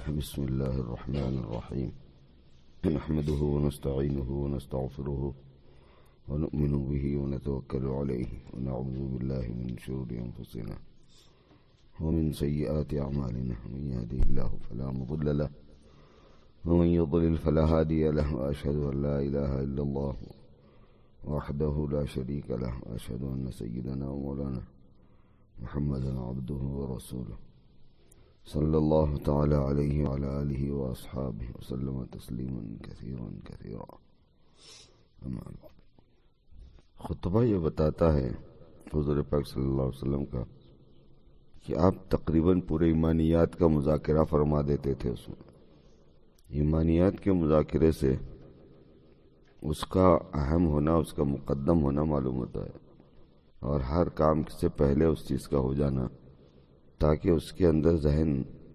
بسم الله الرحمن الرحيم. نحمده ونستعينه ونستغفره ونؤمن به ونتوكل عليه ونعوذ بالله من شرور أنفسنا ومن سيئات أعمالنا. من يهده الله فلا مضل له ومن يضلل فلا هادي له، وأشهد أن لا إله إلا الله وحده لا شريك له، وأشهد أن سيدنا ومولانا محمدا عبده ورسوله صلى الله تعالى عليه وعلى آله وأصحابه وسلم تسليما كثيرا كثيرا. أما بعد، خطبہ یہ بتاتا ہے حضور پاک صلی اللہ علیہ وسلم کا کہ آپ تقریباً پورے ایمانیات کا مذاکرہ فرما دیتے تھے. اس میں ایمانیات کے مذاکرے سے اس کا اہم ہونا، اس کا مقدم ہونا معلوم ہوتا ہے، اور ہر کام سے پہلے اس چیز کا ہو جانا تاکہ اس کے اندر ذہن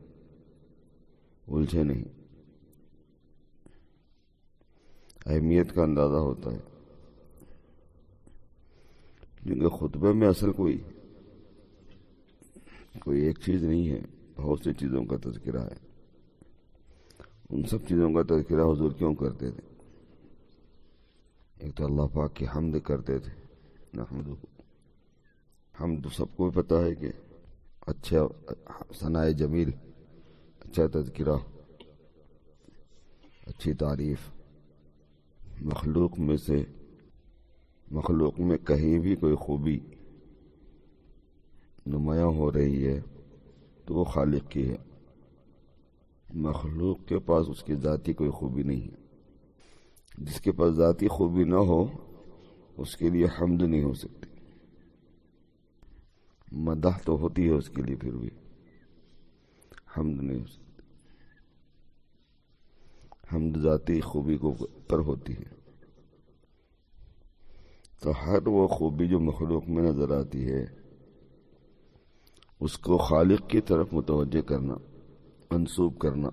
الجھے نہیں. اہمیت کا اندازہ ہوتا ہے، کیونکہ خطبے میں اصل کوئی ایک چیز نہیں ہے، بہت سی چیزوں کا تذکرہ ہے. ان سب چیزوں کا تذکرہ حضور کیوں کرتے تھے؟ ایک تو اللہ پاک کی حمد کرتے تھے، نحمدہ. حمد سب کو پتہ ہے کہ اچھا ثناء جمیل، اچھا تذکرہ، اچھی تعریف. مخلوق میں کہیں بھی کوئی خوبی نمایاں ہو رہی ہے تو وہ خالق کی ہے. مخلوق کے پاس اس کی ذاتی کوئی خوبی نہیں ہے. جس کے پاس ذاتی خوبی نہ ہو اس کے لیے حمد نہیں ہو سکتی. مدح تو ہوتی ہے اس کے لیے، پھر بھی حمد نہیں ہو سکتی. حمد ذاتی خوبی کو پر ہوتی ہے. تو ہر وہ خوبی جو مخلوق میں نظر آتی ہے اس کو خالق کی طرف متوجہ کرنا، منسوب کرنا،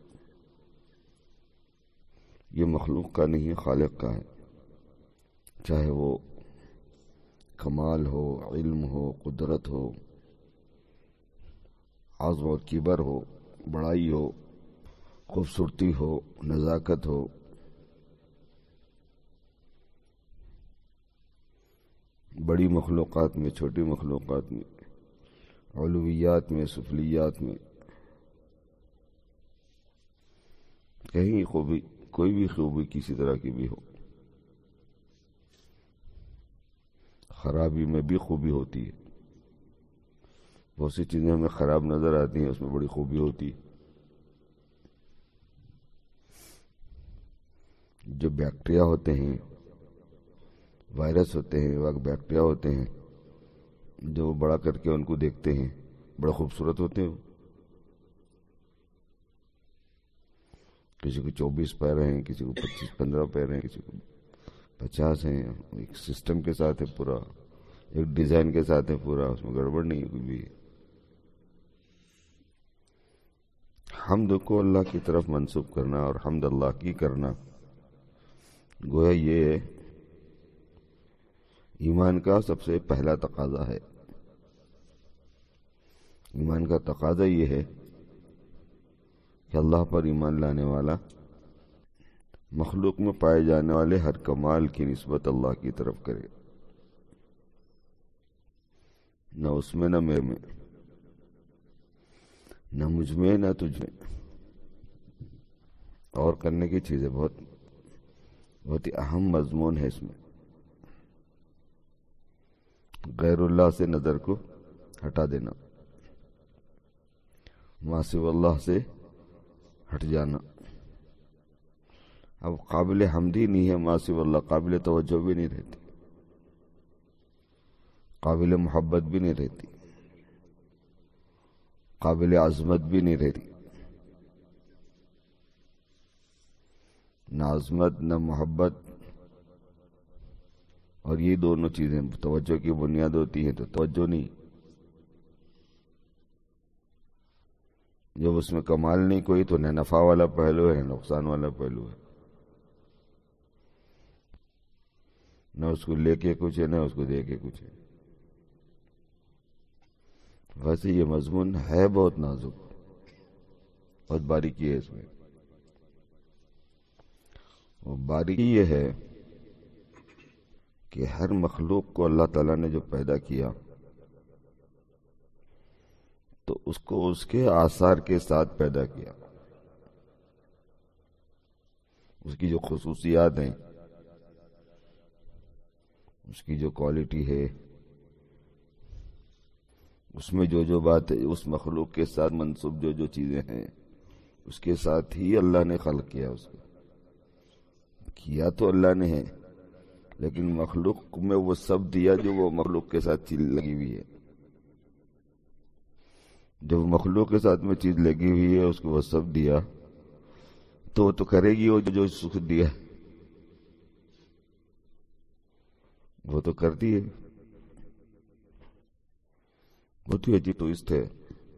یہ مخلوق کا نہیں ہے، خالق کا ہے. چاہے وہ کمال ہو، علم ہو، قدرت ہو، عظمت و کبر ہو، بڑائی ہو، خوبصورتی ہو، نزاکت ہو. بڑی مخلوقات میں، چھوٹی مخلوقات میں، علویات میں، سفلیات میں، کہیں خوبی، کوئی بھی خوبی کسی طرح کی بھی ہو، خرابی میں بھی خوبی ہوتی ہے. بہت سی چیزیں ہمیں خراب نظر آتی ہیں، اس میں بڑی خوبی ہوتی ہے. جو بیکٹیریا ہوتے ہیں، وائرس ہوتے ہیں، وہ بیکٹیریا ہوتے ہیں، جو بڑا کر کے ان کو دیکھتے ہیں بڑے خوبصورت ہوتے ہیں. کسی کو 24 پیر ہیں، کسی کو 25-15 پیر ہیں، کسی کو 50 ہیں. ایک سسٹم کے ساتھ ہے پورا، ایک ڈیزائن کے ساتھ ہے پورا، اس میں گڑبڑ نہیں ہے کوئی بھی. حمد کو اللہ کی طرف منسوب کرنا اور حمد اللہ کی کرنا، گویا یہ ایمان کا سب سے پہلا تقاضا ہے. ایمان کا تقاضا یہ ہے کہ اللہ پر ایمان لانے والا مخلوق میں پائے جانے والے ہر کمال کی نسبت اللہ کی طرف کرے، نہ اس میں، نہ میرے میں، نہ مجھ میں، نہ تجھ میں. اور کرنے کی چیزیں بہت ہی اہم مضمون ہے اس میں. غیر اللہ سے نظر کو ہٹا دینا، ما سوی اللہ سے ہٹ جانا. اب قابل حمدی نہیں ہے ما سوی اللہ، قابل توجہ بھی نہیں رہتی، قابل محبت بھی نہیں رہتی، قابل عظمت بھی نہیں رہتی. نہ عظمت نہ محبت، اور یہ دونوں چیزیں توجہ کی بنیاد ہوتی ہیں. تو توجہ نہیں، جب اس میں کمال نہیں کوئی تو نہ نفع والا پہلو ہے، نہ نقصان والا پہلو ہے. نہ اس کو لے کے کچھ ہے، نہ اس کو دے کے کچھ ہے. ویسے یہ مضمون ہے بہت نازک، بہت باریکی ہے اس میں. وہ باریکی یہ ہے کہ ہر مخلوق کو اللہ تعالیٰ نے جو پیدا کیا تو اس کو اس کے آثار کے ساتھ پیدا کیا. اس کی جو خصوصیات ہیں، اس کی جو کوالٹی ہے، اس میں جو بات ہے، اس مخلوق کے ساتھ منسوب جو چیزیں ہیں، اس کے ساتھ ہی اللہ نے خلق کیا. اس کو کیا تو اللہ نے ہے، لیکن مخلوق میں وہ سب دیا جو وہ مخلوق کے ساتھ چیز لگی ہوئی ہے. جب مخلوق کے ساتھ میں چیز لگی ہوئی ہے اس کو وہ سب دیا تو وہ تو کرے گی. وہ جو سکھ دیا وہ تو کرتی ہے. بہت ہی عجیب ٹوئسٹ ہے.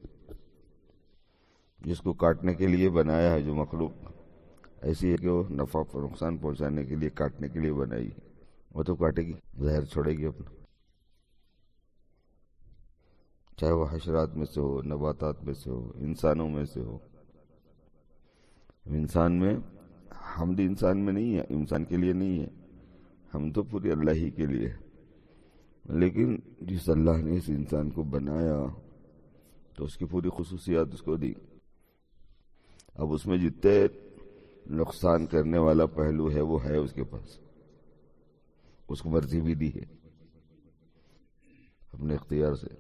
جس کو کاٹنے کے لیے بنایا ہے، جو مخلوق ایسی ہے کہ وہ نفع اور نقصان پہنچانے کے لیے کاٹنے کے لیے بنائی، وہ تو کاٹے گی، زہر چھوڑے گی اپنا. چاہے وہ حشرات میں سے ہو، نباتات میں سے ہو، انسانوں میں سے ہو. انسان میں حمد انسان میں نہیں ہے، انسان کے لیے نہیں ہے، ہم تو پوری اللہ ہی کے لیے. لیکن جس اللہ نے اس انسان کو بنایا تو اس کی پوری خصوصیات اس کو دی. اب اس میں جتنے نقصان کرنے والا پہلو ہے وہ ہے اس کے پاس. اس کو مرضی بھی دی ہے اپنے اختیار سے،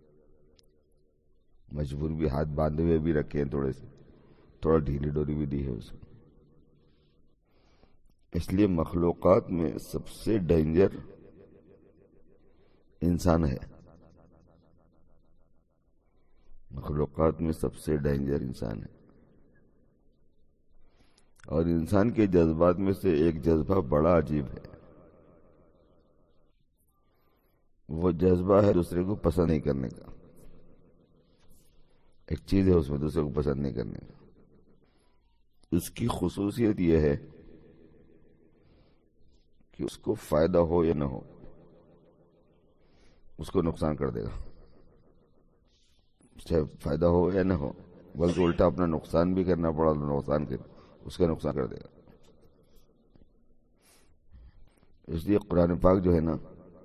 مجبور بھی، ہاتھ باندھے ہوئے بھی رکھے ہیں، تھوڑا ڈھیلی ڈوری بھی دی ہے اس کو. اس لیے مخلوقات میں سب سے ڈینجر انسان ہے. مخلوقات میں سب سے ڈینجر انسان ہے. اور انسان کے جذبات میں سے ایک جذبہ بڑا عجیب ہے. وہ جذبہ ہے دوسرے کو پسند نہیں کرنے کا. ایک چیز ہے اس میں دوسرے کو پسند نہیں کرنے کا. اس کی خصوصیت یہ ہے کہ اس کو فائدہ ہو یا نہ ہو اس کو نقصان کر دے گا. چاہے فائدہ ہو یا نہ ہو، بلکہ الٹا اپنا نقصان بھی کرنا پڑا تو اس کا نقصان کر دے گا. اس لیے قرآن پاک جو ہے نا،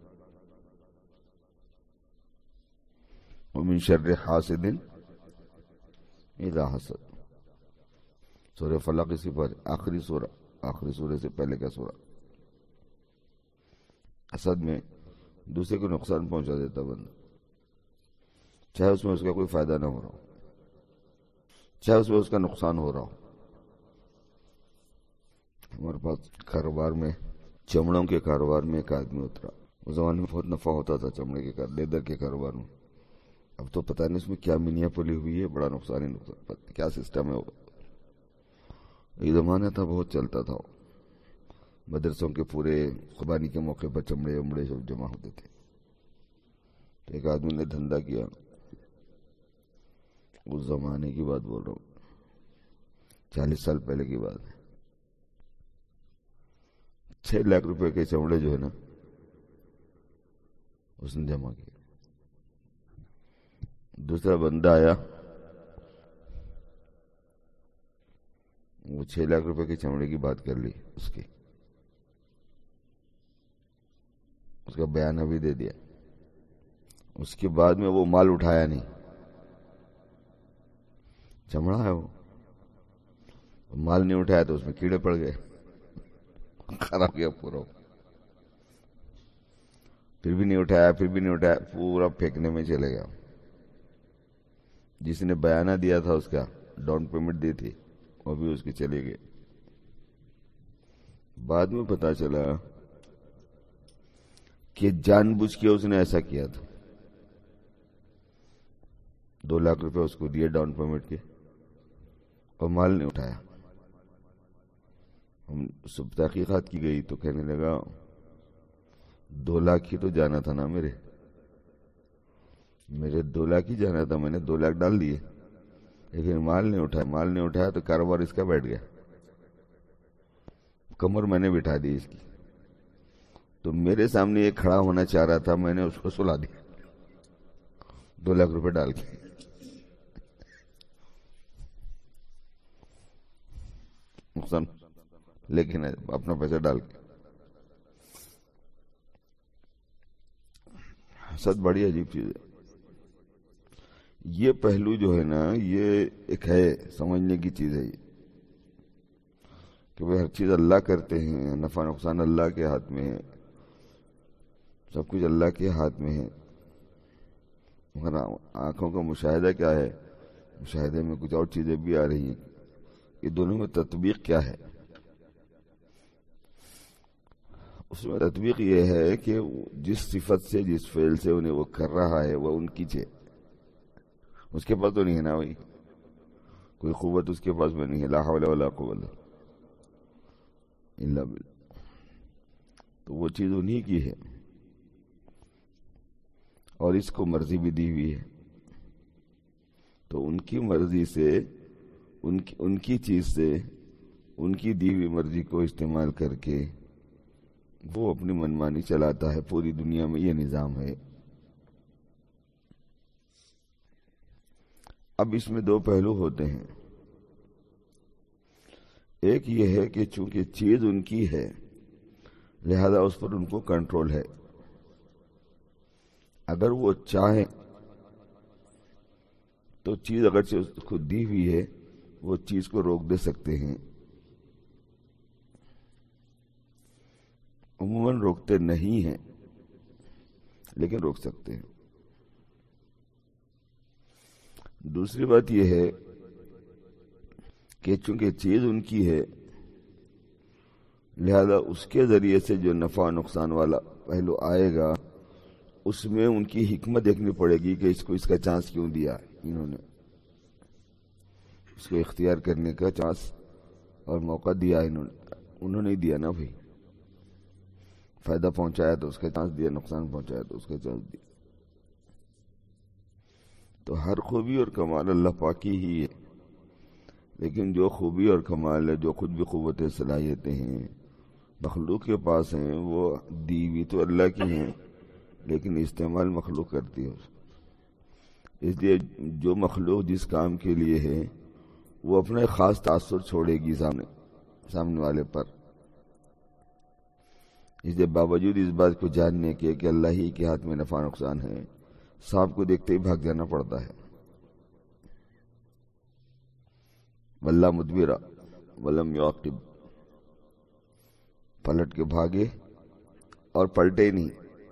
وَمِن شَرِّ حَاسِدٍ اِذَا حَسَدَ، سورہ فلق اسی پر آخری سورہ سے پہلے کا سورہ. حسد میں دوسرے کو نقصان پہنچا دیتا بندہ، چاہے اس میں اس کا کوئی فائدہ نہ ہو رہا ہو، چاہے اس میں اس کا نقصان ہو رہا ہو. ہمارے پاس کاروبار میں، چمڑوں کے کاروبار میں ایک آدمی اترا. اس زمانے میں بہت نفع ہوتا تھا چمڑے کے لیدر کے کاروبار میں. اب تو پتہ نہیں اس میں کیا منیاں پلی ہوئی ہے، بڑا نقصان ہی نقصان، کیا سسٹم ہے وہ. یہ زمانہ تھا بہت چلتا تھا. مدرسوں کے پورے قربانی کے موقع پر چمڑے ومڑے سب جمع ہوتے تھے. تو ایک آدمی نے دھندا کیا، اس زمانے کی بات بول رہا ہوں، 40 سال پہلے کی بات ہے. 6 لاکھ روپے کے چمڑے جو ہے نا اس نے جمع کیے. دوسرا بندہ آیا، وہ 6 لاکھ روپے کے چمڑے کی بات کر لی، اس کا بیانہ بھی دے دیا. اس کے بعد میں وہ مال اٹھایا نہیں. چمڑا ہے وہ، مال نہیں اٹھایا تو اس میں کیڑے پڑ گئے، خراب گیا پورا. پھر بھی نہیں اٹھایا، پورا پھینکنے میں چلے گیا. جس نے بیانہ دیا تھا اس کا ڈاؤن پیمنٹ دی تھی وہ بھی اس کی چلی گئی. بعد میں پتا چلا کہ جان بوجھ کے اس نے ایسا کیا تھا. 2 لاکھ روپے اس کو دیے ڈاؤن پیمنٹ کے اور مال نہیں اٹھایا. ہم سب تحقیقات کی گئی تو کہنے لگا 2 لاکھ ہی تو جانا تھا نا، میرے 2 لاکھ ہی جانا تھا، میں نے 2 لاکھ ڈال دیے، لیکن مال نہیں اٹھایا تو کاروبار اس کا بیٹھ گیا. کمر میں نے بٹھا دی اس کی. تو میرے سامنے یہ کھڑا ہونا چاہ رہا تھا، میں نے اس کو سلا دیا 2 لاکھ روپے ڈال کے. نقصان لیکن اپنا پیسہ ڈال کے. حسد بڑی عجیب چیز ہے. یہ پہلو جو ہے نا یہ ایک ہے سمجھنے کی چیز ہے یہ کہ ہر چیز اللہ کرتے ہیں, نفع نقصان اللہ کے ہاتھ میں ہے, سب کچھ اللہ کے ہاتھ میں ہے. مگر آنکھوں کا مشاہدہ کیا ہے, مشاہدے میں کچھ اور چیزیں بھی آ رہی ہیں. یہ دونوں میں تطبیق کیا ہے؟ اس میں تطبیق یہ ہے کہ جس صفت سے جس فعل سے انہیں وہ کر رہا ہے وہ ان کی چیز, اس کے پاس تو نہیں ہے نا بھائی, کوئی قوت اس کے پاس میں نہیں ہے. لا حول ولا قوت الا باللہ. تو وہ چیز انہی کی ہے اور اس کو مرضی بھی دی ہوئی ہے. تو ان کی مرضی سے ان کی چیز سے ان کی دی ہوئی مرضی کو استعمال کر کے وہ اپنی منمانی چلاتا ہے. پوری دنیا میں یہ نظام ہے. اب اس میں دو پہلو ہوتے ہیں. ایک یہ ہے کہ چونکہ چیز ان کی ہے لہذا اس پر ان کو کنٹرول ہے. اگر وہ چاہیں تو چیز اگرچہ اس کو دی ہوئی ہے وہ چیز کو روک دے سکتے ہیں. عموماً روکتے نہیں ہیں لیکن روک سکتے ہیں. دوسری بات یہ ہے کہ چونکہ چیز ان کی ہے لہذا اس کے ذریعے سے جو نفع نقصان والا پہلو آئے گا اس میں ان کی حکمت دیکھنی پڑے گی کہ اس کو اس کا چانس کیوں دیا انہوں نے, اس کو اختیار کرنے کا چانس اور موقع دیا انہوں نے دیا نا بھائی. فائدہ پہنچایا تو اس کا چانس دیا, نقصان پہنچایا تو اس کا چانس دیا. تو ہر خوبی اور کمال اللہ پاک کی ہی ہے, لیکن جو خوبی اور کمال ہے, جو خود بھی قوتیں صلاحیتیں ہیں مخلوق کے پاس ہیں, وہ دی ہوئی تو اللہ کی ہیں لیکن استعمال مخلوق کرتی ہے. اس لیے جو مخلوق جس کام کے لیے ہے وہ اپنا خاص تاثر چھوڑے گی سامنے والے پر. اس لیے باوجود اس بات کو جاننے کے کہ اللہ ہی کے ہاتھ میں نفع نقصان ہے, سانپ کو دیکھتے ہی بھاگ جانا پڑتا ہے. وَلَّا مُدْبِرًا وَلَمْ يُعَقِّبْ, پلٹ کے بھاگے اور پلٹے ہی نہیں,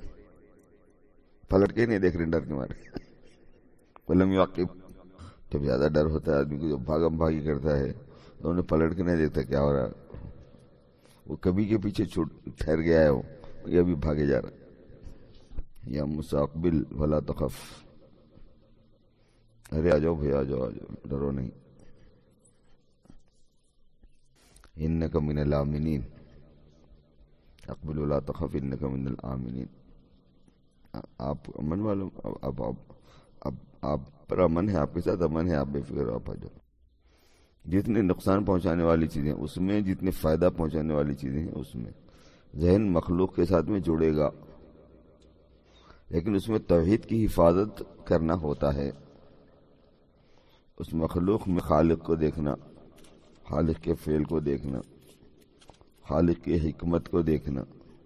پلٹ کے نہیں دیکھ رہے ڈر کے مارے. وَلَمْ يُعَقِّبْ, جب زیادہ ڈر ہوتا ہے آدمی کو, جب بھاگم بھاگی کرتا ہے تو انہیں پلٹ کے نہیں دیکھتا کیا ہو رہا ہے. وہ کبھی کے پیچھے ٹھہر گیا ہے, وہ یہ بھی بھاگے جا رہا ہے. یا مستقبل ولا تخف, ارے آ جاؤ بھائی, آ جاؤ ڈرو نہیں. انک من الآمنین, اقبل ولا تخف انک من الآمنین. آپ امن والوں, اب آپ پر امن ہے, آپ کے ساتھ امن ہے, آپ بے فکر آپ آ جاؤ. جتنے نقصان پہنچانے والی چیزیں اس میں, جتنے فائدہ پہنچانے والی چیزیں ہیں اس میں, ذہن مخلوق کے ساتھ میں جڑے گا لیکن اس میں توحید کی حفاظت کرنا ہوتا ہے. اس مخلوق میں خالق کو دیکھنا, خالق کے فعل کو دیکھنا, خالق کی حکمت کو دیکھنا,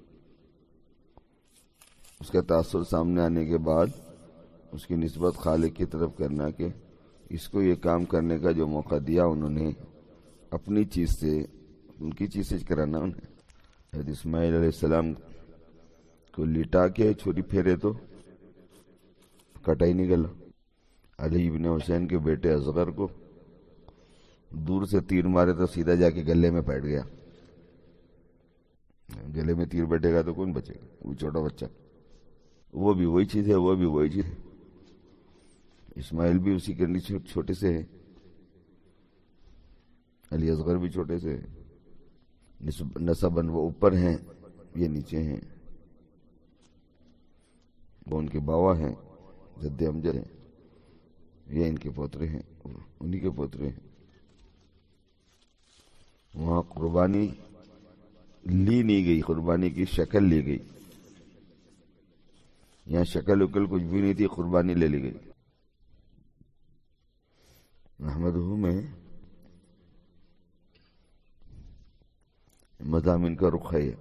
اس کا تاثر سامنے آنے کے بعد اس کی نسبت خالق کی طرف کرنا کہ اس کو یہ کام کرنے کا جو موقع دیا انہوں نے اپنی چیز سے, ان کی چیز سے کرانا. انہیں حضرت اسماعیل علیہ السلام کو لٹا کے چھری پھیرے تو کٹا ہی نکلا. علی ابن حسین کے بیٹے اصغر کو دور سے تیر مارے تو سیدھا جا کے گلے میں بیٹھ گیا. گلے میں تیر بیٹھے گا تو کون بچے گا, وہ چھوٹا بچہ. وہ بھی وہی چیز ہے, وہ بھی وہی چیز ہے. اسماعیل بھی اسی کے چھوٹے سے ہے, علی اصغر بھی چھوٹے سے ہے. نسباً وہ اوپر ہیں, یہ نیچے ہیں. وہ ان کے باوا ہیں, جد امجد ہیں, یہ ان کے پوترے ہیں, انہی کے پوترے ہیں. وہاں قربانی لی نہیں گئی, قربانی کی شکل لی گئی. یہاں شکل وکل کچھ بھی نہیں تھی, قربانی لے لی گئی. احمدہ میں مضامین کا رخ ہے یہ۔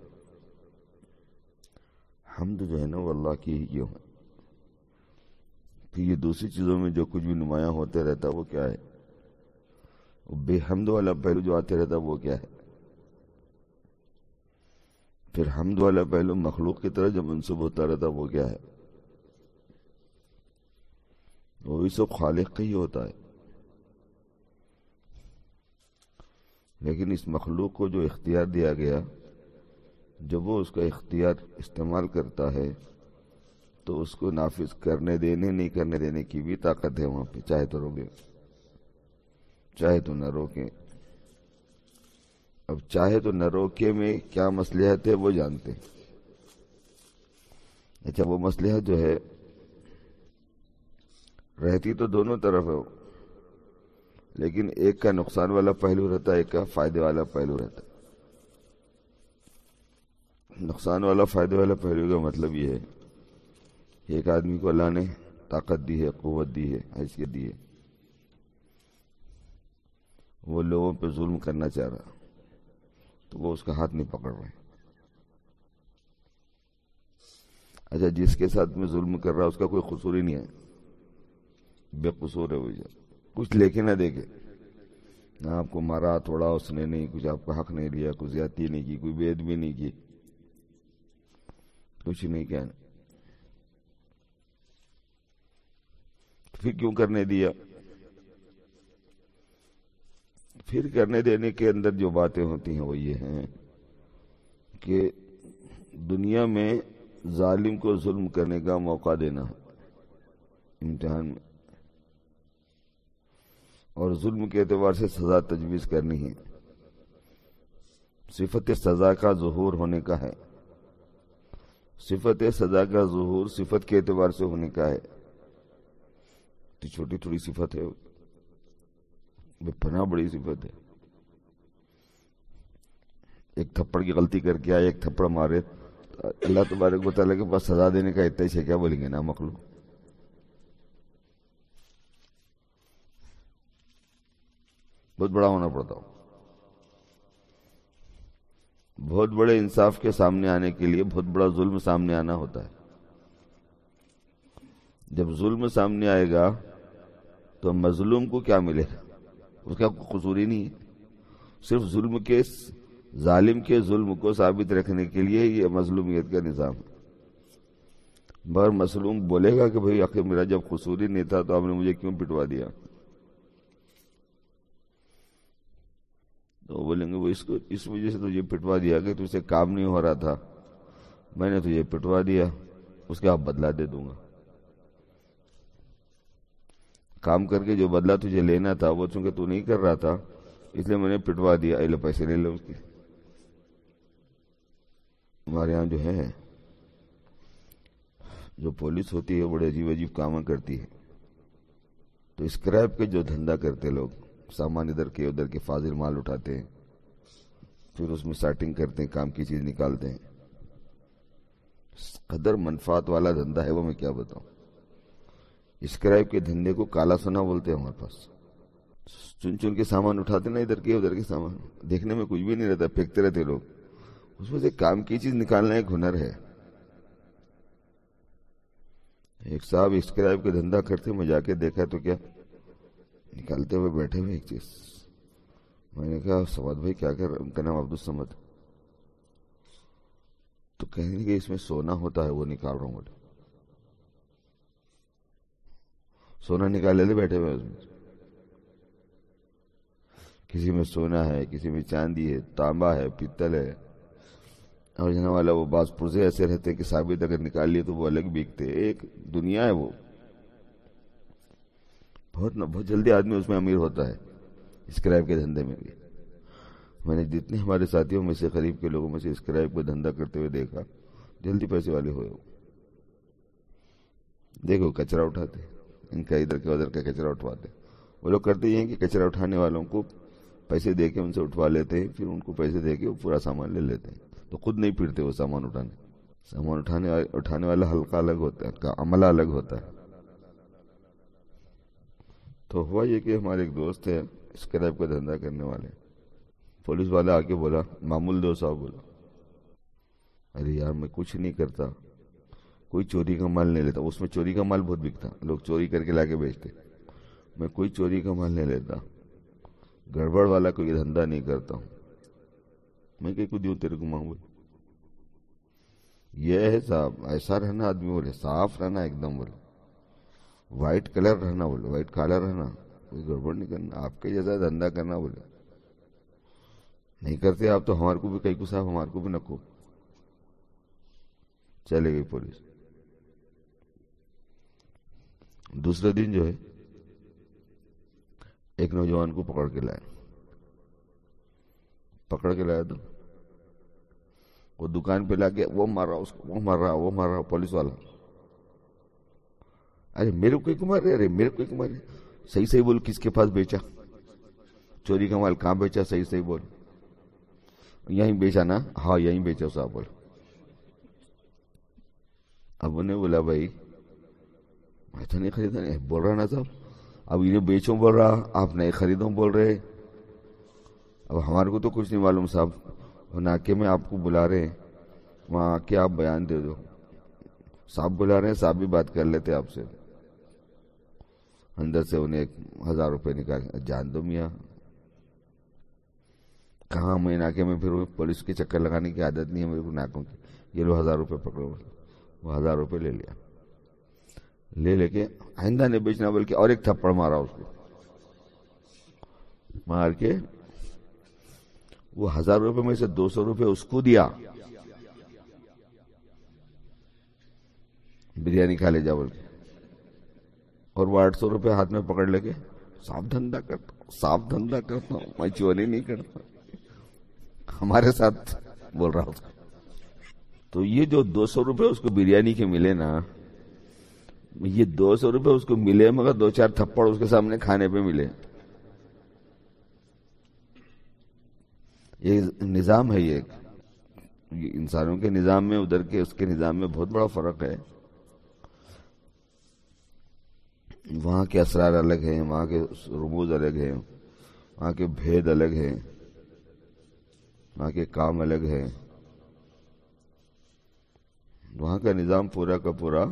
حمد جو ہے نا وہ اللہ کی ہی کیوں ہے، کہ یہ دوسری چیزوں میں جو کچھ بھی نمایاں ہوتے رہتا وہ کیا ہے، وہ بے حمد والا پہلو جو آتے رہتا وہ کیا ہے، پھر حمد والا پہلو مخلوق کی طرح جو منسوب ہوتا رہتا وہ کیا ہے، وہ بھی سب خالق کا ہی ہوتا ہے۔ لیکن اس مخلوق کو جو اختیار دیا گیا، جب وہ اس کا اختیار استعمال کرتا ہے تو اس کو نافذ کرنے دینے نہیں کرنے دینے کی بھی طاقت ہے وہاں پہ، چاہے تو روکے چاہے تو نہ روکے۔ اب چاہے تو نہ روکے میں کیا مصلحت ہے وہ جانتے ہیں۔ اچھا وہ مصلحت جو ہے رہتی تو دونوں طرف ہے، لیکن ایک کا نقصان والا پہلو رہتا ہے، ایک کا فائدے والا پہلو رہتا ہے۔ نقصان والا فائدے والا پہلو کا مطلب یہ ہے کہ ایک آدمی کو اللہ نے طاقت دی ہے، قوت دی ہے، حیثیت دی ہے، وہ لوگوں پہ ظلم کرنا چاہ رہا تو وہ اس کا ہاتھ نہیں پکڑ رہے۔ اچھا جس کے ساتھ میں ظلم کر رہا اس کا کوئی قصور ہی نہیں ہے، بے قصور ہے وہ، کچھ لے کے نہ دے کے، نہ آپ کو مارا توڑا اس نے، نہیں کچھ آپ کا حق نہیں لیا، کوئی زیادتی نہیں کی، کوئی بے ادبی نہیں کی، کچھ نہیں کہنا، پھر کیوں کرنے دیا؟ پھر کرنے دینے کے اندر جو باتیں ہوتی ہیں وہ یہ ہیں کہ دنیا میں ظالم کو ظلم کرنے کا موقع دینا ہے امتحان میں، اور ظلم کے اعتبار سے سزا تجویز کرنی ہے، صفت سزا کا ظہور ہونے کا ہے، صفت سزا کا ظہور صفت کے اعتبار سے ہونے کا ہے، تو چھوٹی تھوڑی صفت ہے، بے پناہ بڑی صفت ہے۔ ایک تھپڑ کی غلطی کر کے آئے، ایک تھپڑ مارے، اللہ تبارک و تعالیٰ کے پاس سزا دینے کا اتنا ہی کیا بولیں گے نا مخلوق؟ بہت بڑا ہونا پڑتا ہو، بہت بڑے انصاف کے سامنے آنے کے لیے بہت بڑا ظلم سامنے آنا ہوتا ہے۔ جب ظلم سامنے آئے گا تو مظلوم کو کیا ملے گا؟ اس کا کوئی قصور ہی نہیں ہے، صرف ظلم کے ظالم کے ظلم کو ثابت رکھنے کے لیے یہ مظلومیت کا نظام ہے۔ مگر مظلوم بولے گا کہ بھئی آخر میرا جب قصور ہی نہیں تھا تو آپ نے مجھے کیوں پٹوا دیا؟ تو بولیں گے وہ اس وجہ سے تجھے پٹوا دیا کہ تجھ سے کام نہیں ہو رہا تھا، میں نے تجھے پٹوا دیا، اس کا بدلہ دے دوں گا۔ کام کر کے جو بدلہ تجھے لینا تھا وہ چونکہ تو نہیں کر رہا تھا اس لیے میں نے پٹوا دیا، اے لو پیسے لے لو اس کے۔ ہمارے ہاں جو ہے جو پولیس ہوتی ہے بڑے عجیب عجیب کام کرتی ہے، تو اسکریپ کے جو دھندا کرتے لوگ، سامان ادھر کے ادھر کے فاضل مال اٹھاتے ہیں، پھر اس میں سیٹنگ کرتے ہیں، کام کی چیز نکالتے ہیں، قدر منفعت والا دھندا ہے وہ، میں کیا بتاؤں۔ اسکریپ کے دھندے کو کالا سونا بولتے ہیں ہمارے پاس، چن چن کے سامان اٹھاتے نا ادھر کے ادھر کے سامان، دیکھنے میں کچھ بھی نہیں رہتا، پھینکتے رہتے لوگ، اس میں سے کام کی چیز نکالنا ایک ہنر ہے۔ ایک صاحب اسکریپ کے دھندا کرتے، میں جا کے دیکھا تو کیا نکالتے ہوئے بیٹھے ہوئے ایک چیز، میں نے کہا سواد بھائی کیا کر رہے؟ ان کا نام عبدالصمد، تو کہیں کہ اس میں سونا ہوتا ہے وہ نکال رہا ہوں، بولے سونا نکال لیتے بیٹھے ہوئے، اس میں کسی میں سونا ہے، کسی میں چاندی ہے، تانبا ہے، پیتل ہے، اور جنا والا وہ بعض پرزے ایسے رہتے ہیں کہ ثابت اگر نکال لیے تو وہ الگ بکتے، ایک دنیا ہے وہ، بہت جلدی آدمی اس میں امیر ہوتا ہے اسکریپ کے دھندے میں بھی۔ میں نے جتنے ہمارے ساتھیوں میں سے قریب کے لوگوں میں سے اسکریپ کا دھندا کرتے ہوئے دیکھا، جلدی پیسے والے ہوئے۔ دیکھو کچرا اٹھاتے، ان کا ادھر کا ادھر کا کچرا اٹھواتے، وہ لوگ کرتے یہ ہیں کہ کچرا اٹھانے والوں کو پیسے دے کے ان سے اٹھوا لیتے ہیں، پھر ان کو پیسے دے کے وہ پورا سامان لے لیتے ہیں، تو خود نہیں پھرتے وہ سامان اٹھانے والا حلقہ الگ ہوتا ہے، کا عملہ الگ ہوتا ہے۔ تو ہوا یہ کہ ہمارے ایک دوست ہے اسکریپ کا دھندا کرنے والے، پولیس والا آ کے بولا معمول دو صاحب. بولا ارے یار میں کچھ نہیں کرتا, کوئی چوری کا مال نہیں لیتا. اس میں چوری کا مال بہت بکتا, لوگ چوری کر کے لا کے بیچتے. میں کوئی چوری کا مال نہیں لیتا, گڑبڑ والا کوئی دھندا نہیں کرتا ہوں. میں کہ دیوں تیرے کو مانگو. یہ ہے صاحب, ایسا رہنا آدمی. بولے صاف رہنا ایک دم. بولے وائٹ کلر رہنا. بولے وائٹ کالر رہنا, کوئی گڑبڑ نہیں کرنا, آپ کے جیسا دھندا کرنا. بولے نہیں کرتے آپ تو ہمارے کو بھی کہیں کو صاحب, ہمارے کو بھی نکو. چلے گئی پولیس. دوسرے دن جو ہے ایک نوجوان کو پکڑ کے لایا تو وہ دکان پہ لا کے وہ مار رہا اس کو, وہ مار رہا پولیس والا. ارے میرے کو کیوں مار رہے, ارے میرے کو کیوں مار رہے, صحیح بول, کس کے پاس بیچا, چوری کا مال کہاں بیچا, صحیح بول. یہیں بیچا نا, ہاں یہیں بیچا صاحب. بول اب انہیں بولا بھائی میں تو نہیں خریدا. نہیں بول رہا نا صاحب, اب انہیں بیچوں بول رہا, آپ نہیں خریدوں بول رہے. اب ہمارے کو تو کچھ نہیں معلوم صاحب, ناکے میں آپ کو بلا رہے ہیں, وہاں آ کے آپ بیان دے دو. صاحب بلا رہے ہیں, صاحب بھی بات کر لیتے آپ سے. اندر سے انہیں 1000 روپے نکال. جان دو میاں, کہاں میں ناکے میں پھر پولیس کے چکر لگانے کی عادت نہیں ہے میرے کو ناکوں کی. یہ لو 1000 روپے پکڑو. وہ 1000 روپے لے لیا. لے کے آئندہ نہیں بیچنا بلکہ اور ایک تھپڑ مارا اس کو. مار کے وہ 1000 روپے میں سے 200 روپے اس کو دیا, بریانی کھا لے جا بول کے. اور وہ 800 روپے ہاتھ میں پکڑ لے کے صاف دھندا کرتا ہوں, میں چوری نہیں کرتا. ہمارے ساتھ بول رہا اس کو. تو یہ جو 200 روپے اس کو بریانی کے ملے نا, یہ 200 روپے اس کو ملے مگر 2-4 تھپڑ اس کے سامنے کھانے پہ ملے. یہ نظام ہے. یہ انسانوں کے نظام میں ادھر کے اس کے نظام میں بہت بڑا فرق ہے. وہاں کے اسرار الگ ہیں, وہاں کے رموز الگ ہیں, وہاں کے بھید الگ ہیں, وہاں کے کام الگ ہیں. وہاں کا نظام پورا کا پورا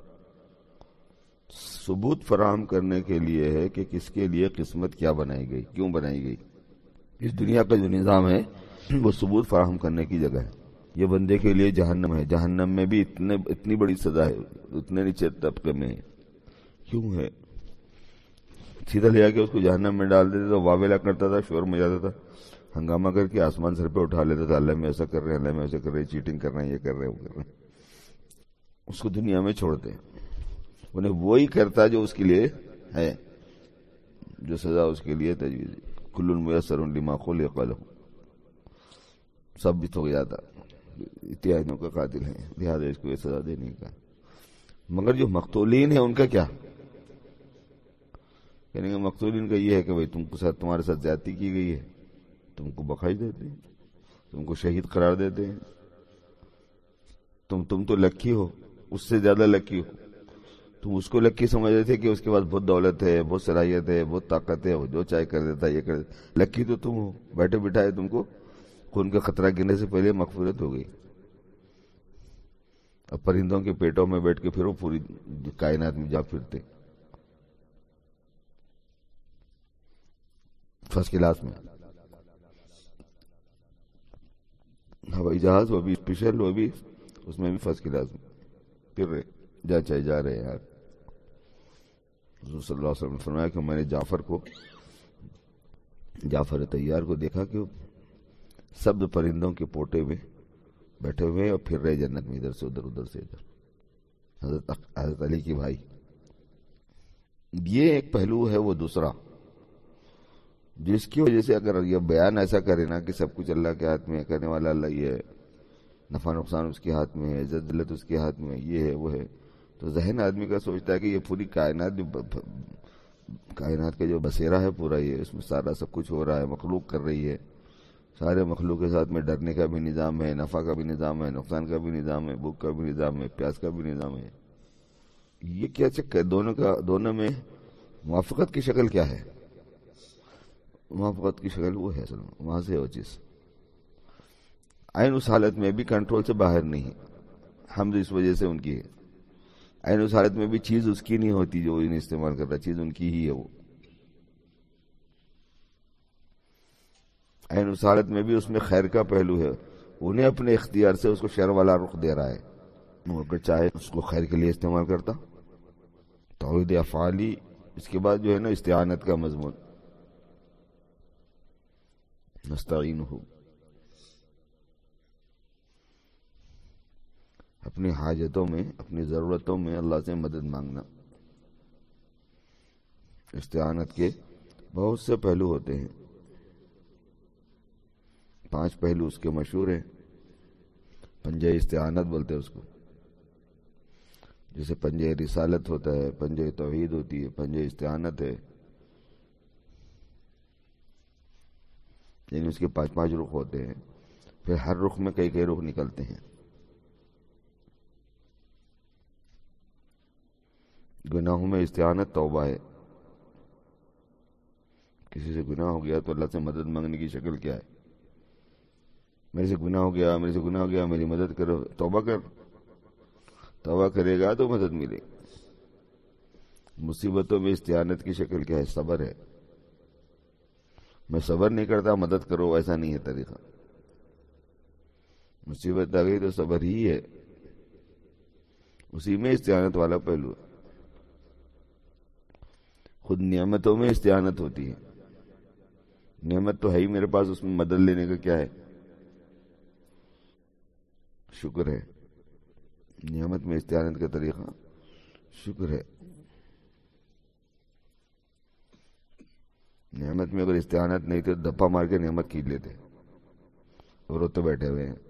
ثبوت فراہم کرنے کے لیے ہے کہ کس کے لیے قسمت کیا بنائی گئی, کیوں بنائی گئی. اس دنیا کا جو نظام ہے وہ ثبوت فراہم کرنے کی جگہ ہے. یہ بندے کے لیے جہنم ہے, جہنم میں بھی اتنی بڑی سزا ہے, اتنے نیچے طبقے میں ہے. کیوں ہے؟ سیدھا لے کے اس کو جہنم میں ڈال دیتے تو واویلا کرتا تھا, شور مچاتا تھا, ہنگامہ کر کے آسمان سر پہ اٹھا لیتا تھا, اللہ میں ایسا کر رہے ہیں, اللہ میں ایسا کر رہے ہیں, چیٹنگ کر رہے ہیں, یہ کر رہے ہیں, وہ کر رہے ہیں. اس کو دنیا میں چھوڑتے ہیں. انہیں وہی کرتا جو اس کے لیے ہے, جو سزا اس کے لیے تجویز. کل میسر لما خلق لہ, سب بھی تو جاتا اتحادیوں کا قاتل ہے, لہٰذا اس کو یہ سزا دینے کا. مگر جو مقتولین ہیں ان کا کیا کہنے کا؟ مقتولین کا یہ ہے کہ بھئی تمہارے ساتھ زیادتی کی گئی ہے, تم کو بخش دیتے ہیں, تم کو شہید قرار دیتے ہیں. تم تو لکی ہو, اس سے زیادہ لکی ہو. تم اس کو لکی سمجھ رہے تھے کہ اس کے پاس بہت دولت ہے, بہت صلاحیت ہے, بہت طاقت ہے, وہ جو چاہے کر دیتا ہے, یہ کر دیتا. لکی تو تم ہو, بیٹھے بٹھائے تم کو خون کا خطرہ گرنے سے پہلے مغفرت ہو گئی. اب پرندوں کے پیٹوں میں بیٹھ کے پھر وہ پوری کائنات میں جا پھرتے فرسٹ کلاس میں. ہوائی جہاز وہ بھی اسپیشل, وہ بھی اس میں بھی فرسٹ کلاس میں پھر رہے, جا چاہے جا رہے ہیں. یار حضور صلی اللہ علیہ وسلم نے فرمایا کہ میں نے جعفر طیار کو دیکھا کہ سب پرندوں کے پوٹے میں بیٹھے ہوئے اور پھر رہے جنت میں, ادھر سے ادھر, ادھر سے ادھر. حضرت علی کی بھائی. یہ ایک پہلو ہے. وہ دوسرا جس کی وجہ سے اگر یہ بیان ایسا کرے نا کہ سب کچھ اللہ کے ہاتھ میں ہے, کرنے والا اللہ یہ ہے, نفع نقصان اس کے ہاتھ میں ہے, عزت ذلت اس کے ہاتھ میں, یہ ہے وہ ہے, تو ذہن آدمی کا سوچتا ہے کہ یہ پوری کائنات کا جو بسیرا ہے پورا, یہ اس میں سارا سب کچھ ہو رہا ہے, مخلوق کر رہی ہے, سارے مخلوق کے ساتھ میں ڈرنے کا بھی نظام ہے, نفع کا بھی نظام ہے, نقصان کا بھی نظام ہے, بھوک کا بھی نظام ہے, پیاس کا بھی نظام ہے. یہ کیا چکر ہے دونوں میں موافقت کی شکل کیا ہے؟ موافقت کی شکل وہ ہے اصل میں، وہاں سے وہ چیز عین اس حالت میں بھی کنٹرول سے باہر نہیں ہے، حمد اس وجہ سے ان کی ہے، عین اس حالت میں بھی چیز اس کی نہیں ہوتی جو انہیں استعمال کر رہا ہے، چیز ان کی ہی ہے، وہ عین اس حالت میں بھی اس میں خیر کا پہلو ہے، انہیں اپنے اختیار سے اس کو شر والا رخ دے رہا ہے، وہ اگر چاہے اس کو خیر کے لیے استعمال کرتا۔ توحید افعالی، اس کے بعد جو ہے نا استعانت کا مضمون، نستعینہ، اپنی حاجتوں میں، اپنی ضرورتوں میں اللہ سے مدد مانگنا۔ استعانت کے بہت سے پہلو ہوتے ہیں، 5 پہلو اس کے مشہور ہیں، پنجہ استعانت بولتے ہیں اس کو، جیسے پنجہ رسالت ہوتا ہے، پنجہ توحید ہوتی ہے، پنجہ استعانت ہے، یعنی اس کے 5 رخ ہوتے ہیں، پھر ہر رخ میں کئی رخ نکلتے ہیں۔ گناہوں میں استعانت توبہ ہے، کسی سے گناہ ہو گیا تو اللہ سے مدد مانگنے کی شکل کیا ہے؟ میرے سے گناہ ہو گیا، میری مدد کرو، توبہ کر، توبہ کرے گا تو مدد ملے گی۔ مصیبتوں میں استعانت کی شکل کیا ہے؟ صبر ہے، میں صبر نہیں کرتا مدد کرو، ایسا نہیں ہے طریقہ، مصیبت آ گئی تو صبر ہی ہے، اسی میں استعانت والا پہلو ہے۔ خود نعمتوں میں استعانت ہوتی ہے، نعمت تو ہے ہی میرے پاس، اس میں مدد لینے کا کیا ہے؟ شکر ہے، نعمت میں استعانت کا طریقہ شکر ہے۔ نعمت میں اگر استعانت نہیں تو دپا مار کے نعمت کھینچ لیتے اور وہ تو بیٹھے ہوئے ہیں۔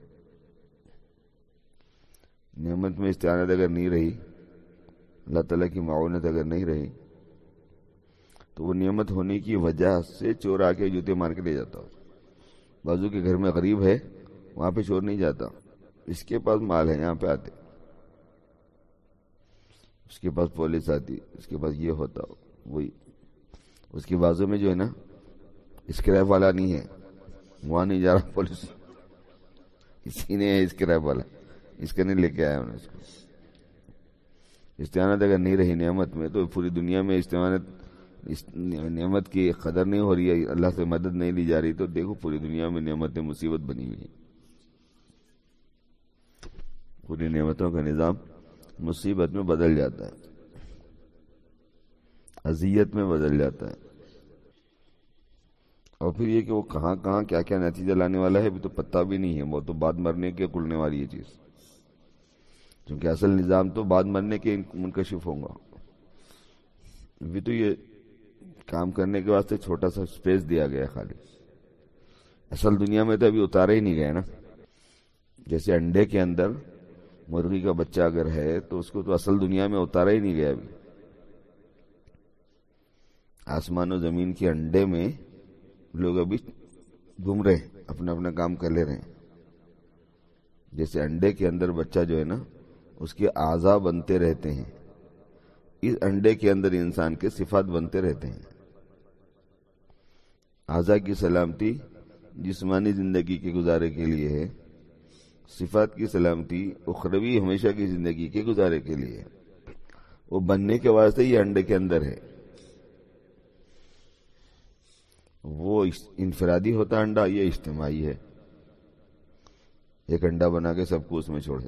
نعمت میں استعانت اگر نہیں رہی، اللہ تعالیٰ کی معاونت اگر نہیں رہی، تو وہ نعمت ہونے کی وجہ سے چور آ کے جوتے مار کے لے جاتا ہو۔ بازو کے گھر میں غریب ہے، وہاں پہ چور نہیں جاتا، اس کے پاس مال ہے یہاں پہ آتے، اس کے پاس پولیس آتی، اس کے پاس یہ ہوتا، وہی اس کی بازو میں جو ہے نا اسکریپ والا نہیں ہے، وہاں نہیں جا رہا پولیس، اسی نے ہے اسکریپ والا، اس کا نہیں لے کے آیا انہیں اس کو۔ استعانت اگر نہیں رہی نعمت میں تو پوری دنیا میں نعمت کی قدر نہیں ہو رہی ہے، اللہ سے مدد نہیں لی جا رہی، تو دیکھو پوری دنیا میں نعمتیں مصیبت بنی ہوئی ہیں، پوری نعمتوں کا نظام مصیبت میں بدل جاتا ہے، اذیت میں بدل جاتا ہے، اور پھر یہ کہ وہ کہاں کہاں کیا کیا نتیجہ لانے والا ہے ابھی تو پتہ بھی نہیں ہے، وہ تو بعد مرنے کے کھلنے والی یہ چیز، کیونکہ اصل نظام تو بعد مرنے کے منکشف ہوگا، ابھی تو یہ کام کرنے کے واسطے چھوٹا سا سپیس دیا گیا ہے خالی، اصل دنیا میں تو ابھی اتارا ہی نہیں گیا نا۔ جیسے انڈے کے اندر مرغی کا بچہ اگر ہے تو اس کو تو اصل دنیا میں اتارا ہی نہیں گیا ابھی، آسمان و زمین کے انڈے میں لوگ ابھی گھوم رہے ہیں، اپنا اپنا کام کر لے رہے ہیں۔ جیسے انڈے کے اندر بچہ جو ہے نا اس کے اعضاء بنتے رہتے ہیں، اس انڈے کے اندر انسان کے صفات بنتے رہتے ہیں۔ اعضاء کی سلامتی جسمانی زندگی کے گزارے کے لیے ہے، صفات کی سلامتی اخروی ہمیشہ کی زندگی کے گزارے کے لیے ہے، وہ بننے کے واسطے یہ انڈے کے اندر ہے۔ وہ انفرادی ہوتا انڈا، یہ اجتماعی ہے، ایک انڈا بنا کے سب کو اس میں چھوڑ دے۔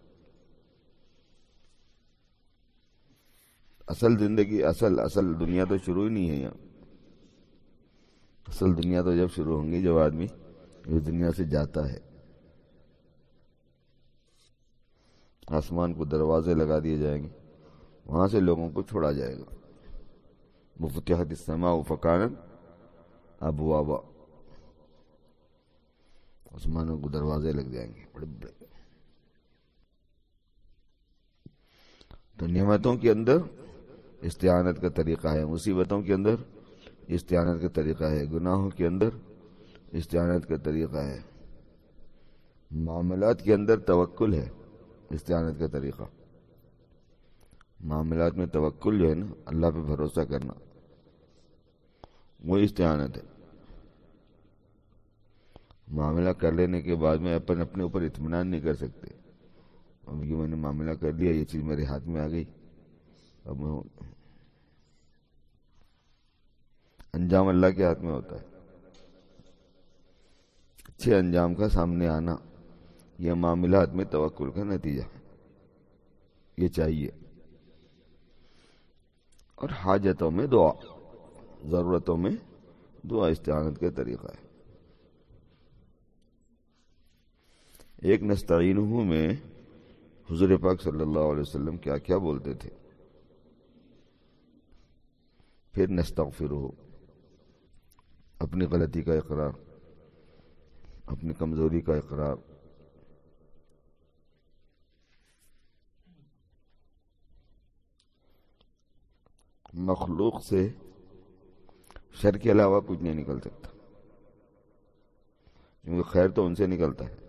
اصل زندگی، اصل دنیا تو شروع ہی نہیں ہے یہاں، اصل دنیا تو جب شروع ہوں گی جب آدمی اس دنیا سے جاتا ہے، آسمان کو دروازے لگا دیے جائیں گے، وہاں سے لوگوں کو چھوڑا جائے گا، وفتحت السماء فکانت ابوابا، آسمانوں کو دروازے لگ جائیں گے بڑے بڑے۔ تو نعمتوں کے اندر استعانت کا طریقہ ہے، مصیبتوں کے اندر استعانت کا طریقہ ہے، گناہوں کے اندر استعانت کا طریقہ ہے، معاملات کے اندر توکل ہے، استعانت کا طریقہ، معاملات میں توکل جو ہے نا، اللہ پہ بھروسہ کرنا، وہ استعانت ہے۔ معاملہ کر لینے کے بعد میں اپنے اوپر اطمینان نہیں کر سکتے. اب یہ میں نے معاملہ کر لیا، یہ چیز میرے ہاتھ میں آ گئی، اب میں انجام اللہ کے ہاتھ میں ہوتا ہے. اچھے انجام کا سامنے آنا یہ معاملات میں توکل کا نتیجہ ہے. یہ چاہیے. اور حاجتوں میں دعا، ضرورتوں میں دعا استعانت کا طریقہ ہے. ایک نستعینہ میں حضور پاک صلی اللہ علیہ وسلم کیا کیا بولتے تھے. پھر نستغفرہ، اپنی غلطی کا اقرار، اپنی کمزوری کا اقرار. مخلوق سے شر کے علاوہ کچھ نہیں نکل سکتا، کیونکہ خیر تو ان سے نکلتا ہے،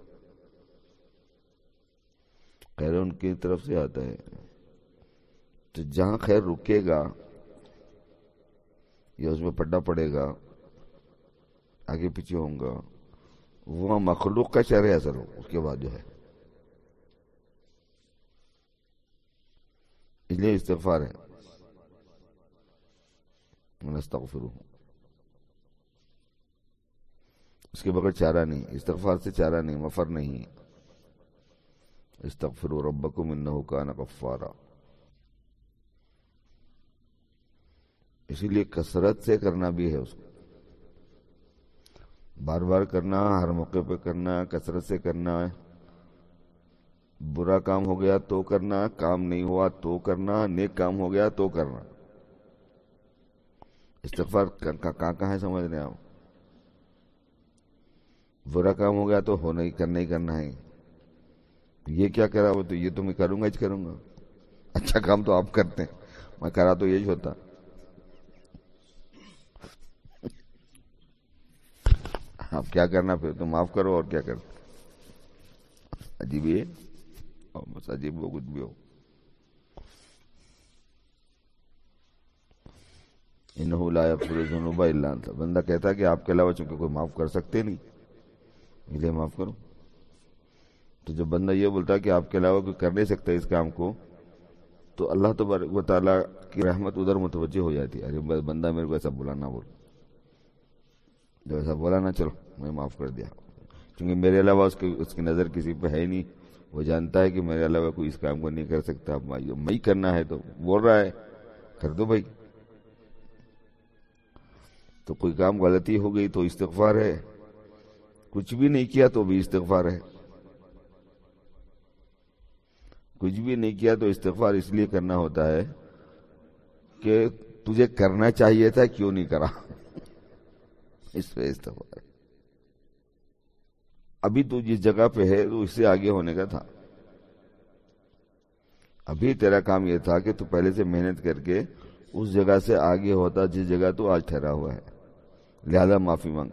خیر ان کی طرف سے آتا ہے. تو جہاں خیر رکے گا یا اس میں پڈا پڑے گا، آگے پیچھے ہوں گا، وہاں مخلوق کا شر اثر ہو اس کے بعد جو ہے. اس لیے استغفار ہے. نستغفرہ، اس کے بغیر چارہ نہیں، استغفار سے چارہ نہیں، مفر نہیں. استغفروا ربکم انہ کان غفارا. اسی لیے کثرت سے کرنا بھی ہے اس کو، بار بار کرنا، ہر موقع پہ کرنا، کثرت سے کرنا. برا کام ہو گیا تو کرنا، کام نہیں ہوا تو کرنا، نیک کام ہو گیا تو کرنا. استغفار کہاں ہے سمجھ رہے ہیں آپ؟ برا کام ہو گیا تو ہونا ہی کرنا ہے. یہ کیا کرا وہ تو یہ تو میں کروں گا ہی کروں گا. اچھا کام تو آپ کرتے ہیں، میں کرا تو یہی ہوتا. آپ کیا کرنا پھر تو معاف کرو اور کیا کرتے. عجیب ہے اور بس عجیب ہو کچھ بھی ہو. انہ لا یغفر الذنوب الا انت. بندہ کہتا ہے کہ آپ کے علاوہ چونکہ کوئی معاف کر سکتے نہیں، اس لیے معاف کرو. تو جب بندہ یہ بولتا ہے کہ آپ کے علاوہ کوئی کر نہیں سکتا اس کام کو، تو اللہ تبارک و تعالیٰ کی رحمت ادھر متوجہ ہو جاتی ہے. ارے بندہ میرے کو ایسا بولا نہ بول، جو ایسا بولا نہ، چلو میں معاف کر دیا. کیونکہ میرے علاوہ اس کی نظر کسی پہ ہے نہیں. وہ جانتا ہے کہ میرے علاوہ کوئی اس کام کو نہیں کر سکتا. میں کرنا ہے تو بول رہا ہے کر دو بھائی. تو کوئی کام غلطی ہو گئی تو استغفار ہے، کچھ بھی نہیں کیا تو بھی استغفار ہے. کچھ بھی نہیں کیا تو استغفار اس لیے کرنا ہوتا ہے کہ تجھے کرنا چاہیے تھا کیوں نہیں کرا. اس پہ استغفار. ابھی تو جس جگہ پہ ہے تو اس سے آگے ہونے کا تھا. ابھی تیرا کام یہ تھا کہ تو پہلے سے محنت کر کے اس جگہ سے آگے ہوتا جس جگہ تو آج ٹھہرا ہوا ہے. لہذا معافی مانگ.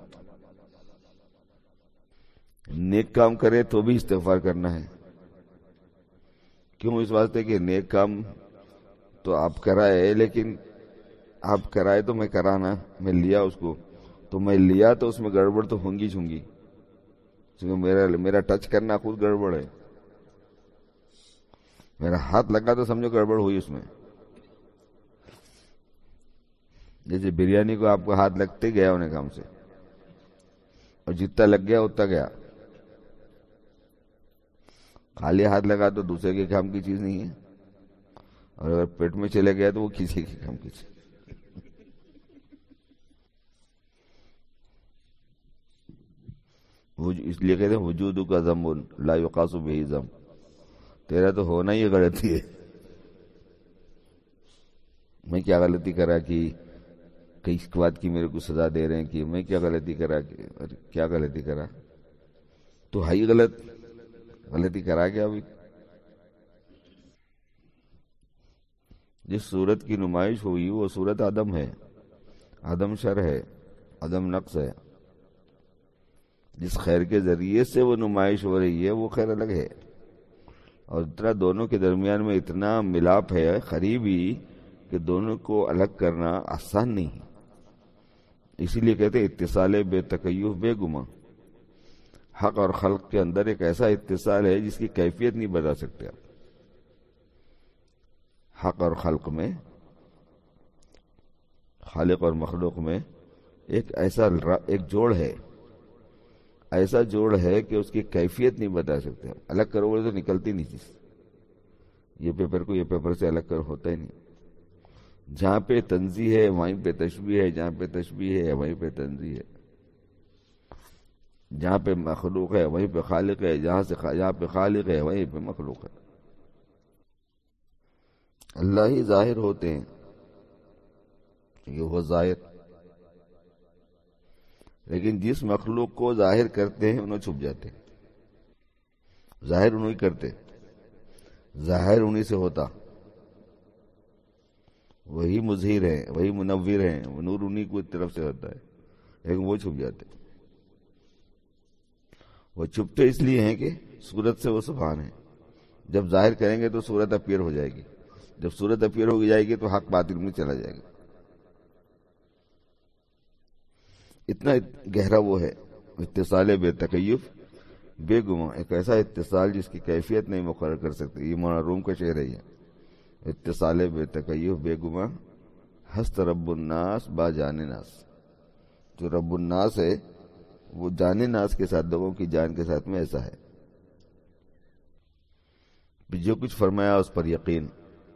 نیک کام کرے تو بھی استغفار کرنا ہے. کیوں؟ اس واسطے کہ نیک کام تو آپ کرائے، لیکن آپ کرائے تو میں کرانا، میں لیا اس کو تو میں لیا تو اس میں گڑبڑ تو ہونگی چھونگی، کیونکہ میرا ٹچ کرنا خود گڑبڑ ہے. میرا ہاتھ لگا تو سمجھو گڑبڑ ہوئی اس میں. جیسے بریانی کو آپ کو ہاتھ لگتے گیا انہیں کام سے، اور جتنا لگ گیا اتنا گیا. خالی ہاتھ لگا تو دوسرے کے کام کی چیز نہیں ہے، اور اگر پیٹ میں چلے گیا تو وہ کسی کے کام کی چیز. اس لیے کہتے ہیں وجود کا ذنب لا یقاس بہ ذنب. تیرا تو ہونا ہی غلطی ہے. میں کیا غلطی کرا کہ کئی بات کی میرے کو سزا دے رہے ہیں کہ میں کیا غلطی کرا، کیا غلطی کرا؟ تو ہے ہی غلطی کرا کیا ابھی؟ جس صورت کی نمائش ہوئی وہ صورت عدم ہے، عدم شر ہے، عدم نقص ہے. جس خیر کے ذریعے سے وہ نمائش ہو رہی ہے وہ خیر الگ ہے. اور اتنا دونوں کے درمیان میں اتنا ملاپ ہے، قریبی، کہ دونوں کو الگ کرنا آسان نہیں ہے. اسی لیے کہتے ہیں اتصال بے تکیف بے گما. حق اور خلق کے اندر ایک ایسا اتصال ہے جس کی کیفیت نہیں بتا سکتے آپ. حق اور خلق میں، خالق اور مخلوق میں ایک ایک جوڑ ہے، ایسا جوڑ ہے کہ اس کی کیفیت نہیں بتا سکتے. الگ کرو گے تو نکلتی نہیں چیز. یہ پیپر کو یہ پیپر سے الگ کر ہوتا ہی نہیں. جہاں پہ تنزیہ ہے وہیں پہ تشبیہ ہے، جہاں پہ تشبیہ ہے وہیں پہ تنزیہ ہے، جہاں پہ مخلوق ہے وہیں پہ خالق ہے، جہاں پہ خالق ہے وہیں پہ مخلوق ہے. اللہ ہی ظاہر ہوتے ہیں، یہ وہ ظاہر، لیکن جس مخلوق کو ظاہر کرتے ہیں انہیں چھپ جاتے ہیں. ظاہر انہی کرتے، ظاہر انہی سے ہوتا، وہی مظہر ہیں، وہی منور ہیں، وہ نور انہی کو طرف سے ہوتا ہے، لیکن وہ چھپ جاتے. وہ چھپتے اس لیے ہیں کہ صورت سے وہ سبحان ہے. جب ظاہر کریں گے تو صورت اپیئر ہو جائے گی، جب صورت اپیئر ہو جائے گی تو حق باطل میں چلا جائے گا. اتنا گہرا وہ ہے اتصال بے تکیف بے گماں، ایک ایسا اتصال جس کی کیفیت نہیں مقرر کر سکتی. یہ مولانا روم کا شعر ہے. یہ اتصال بے تکیف بے گماں ہست رب الناس با جان ناس. جو رب الناس ہے وہ جان ناس کے ساتھ، لوگوں کی جان کے ساتھ میں ایسا ہے. جو کچھ فرمایا اس پر یقین،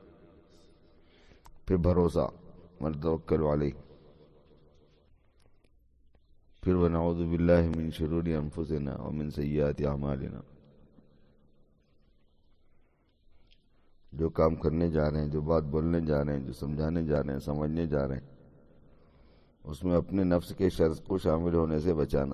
پھر بھروسہ، من توکل علیہ، پھر ونعوذ باللہ من شرور انفسنا ومن سیئات اعمالنا. جو کام کرنے جا رہے ہیں، جو بات بولنے جا رہے ہیں، جو سمجھانے جا رہے ہیں، سمجھنے جا رہے ہیں، اس میں اپنے نفس کے شر کو شامل ہونے سے بچانا.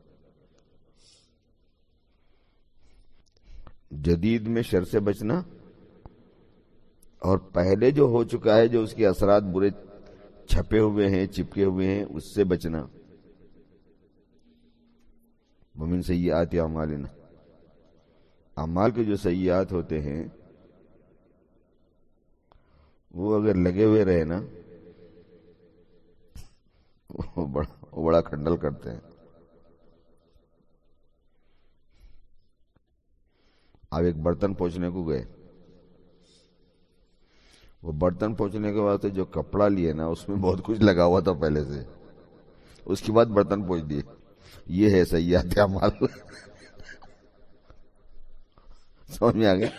جدید میں شر سے بچنا، اور پہلے جو ہو چکا ہے، جو اس کے اثرات برے چھپے ہوئے ہیں، چپکے ہوئے ہیں، اس سے بچنا. ومن سیئات اعمالنا، اعمال کے جو سیئات ہوتے ہیں وہ اگر لگے ہوئے رہے نا، وہ بڑا کھنڈل کرتے ہیں. آپ ایک برتن پوچھنے کو گئے، وہ برتن پوچھنے کے بعد جو کپڑا لیے نا اس میں بہت کچھ لگا ہوا تھا پہلے سے، اس کے بعد برتن پوچھ دیے. یہ ہے سیئات اعمال. سمجھ میں آ گیا؟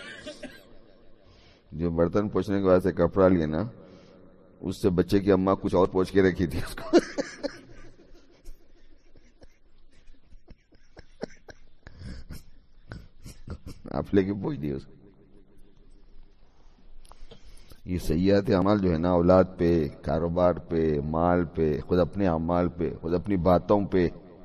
جو برتن پوچھنے کے بعد سے کپڑا لیے نا، اس سے بچے کی اماں کچھ اور پوچھ کے رکھی تھی اس کو. آپ لے کے پوچھ دیے اس کو. یہ سیئات اعمال جو ہے نا، اولاد پہ، کاروبار پہ، مال پہ، خود اپنے اعمال پہ، خود اپنی باتوں پہ،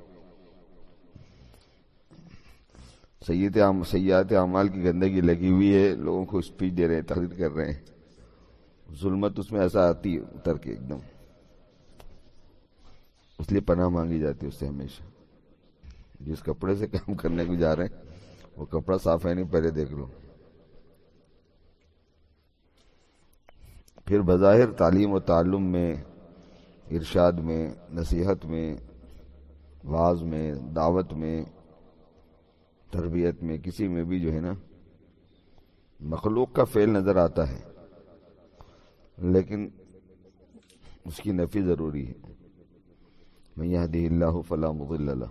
سیئات اعمال کی گندگی لگی ہوئی ہے. لوگوں کو اسپیچ دے رہے ہیں، تقریر کر رہے ہیں، ظلمت اس میں ایسا آتی ہے اتر کے ایک دم. اس لیے پناہ مانگی جاتی ہے اس سے ہمیشہ. جس کپڑے سے کام کرنے کو جا رہے ہیں وہ کپڑا صاف ہے نہیں، پہلے دیکھ لو. پھر بظاہر تعلیم و تعلم میں، ارشاد میں، نصیحت میں، واعظ میں، دعوت میں، تربیت میں، کسی میں بھی جو ہے نا مخلوق کا فعل نظر آتا ہے، لیکن اس کی نفی ضروری ہے. من یہدہ اللہ فلا مضل لہ.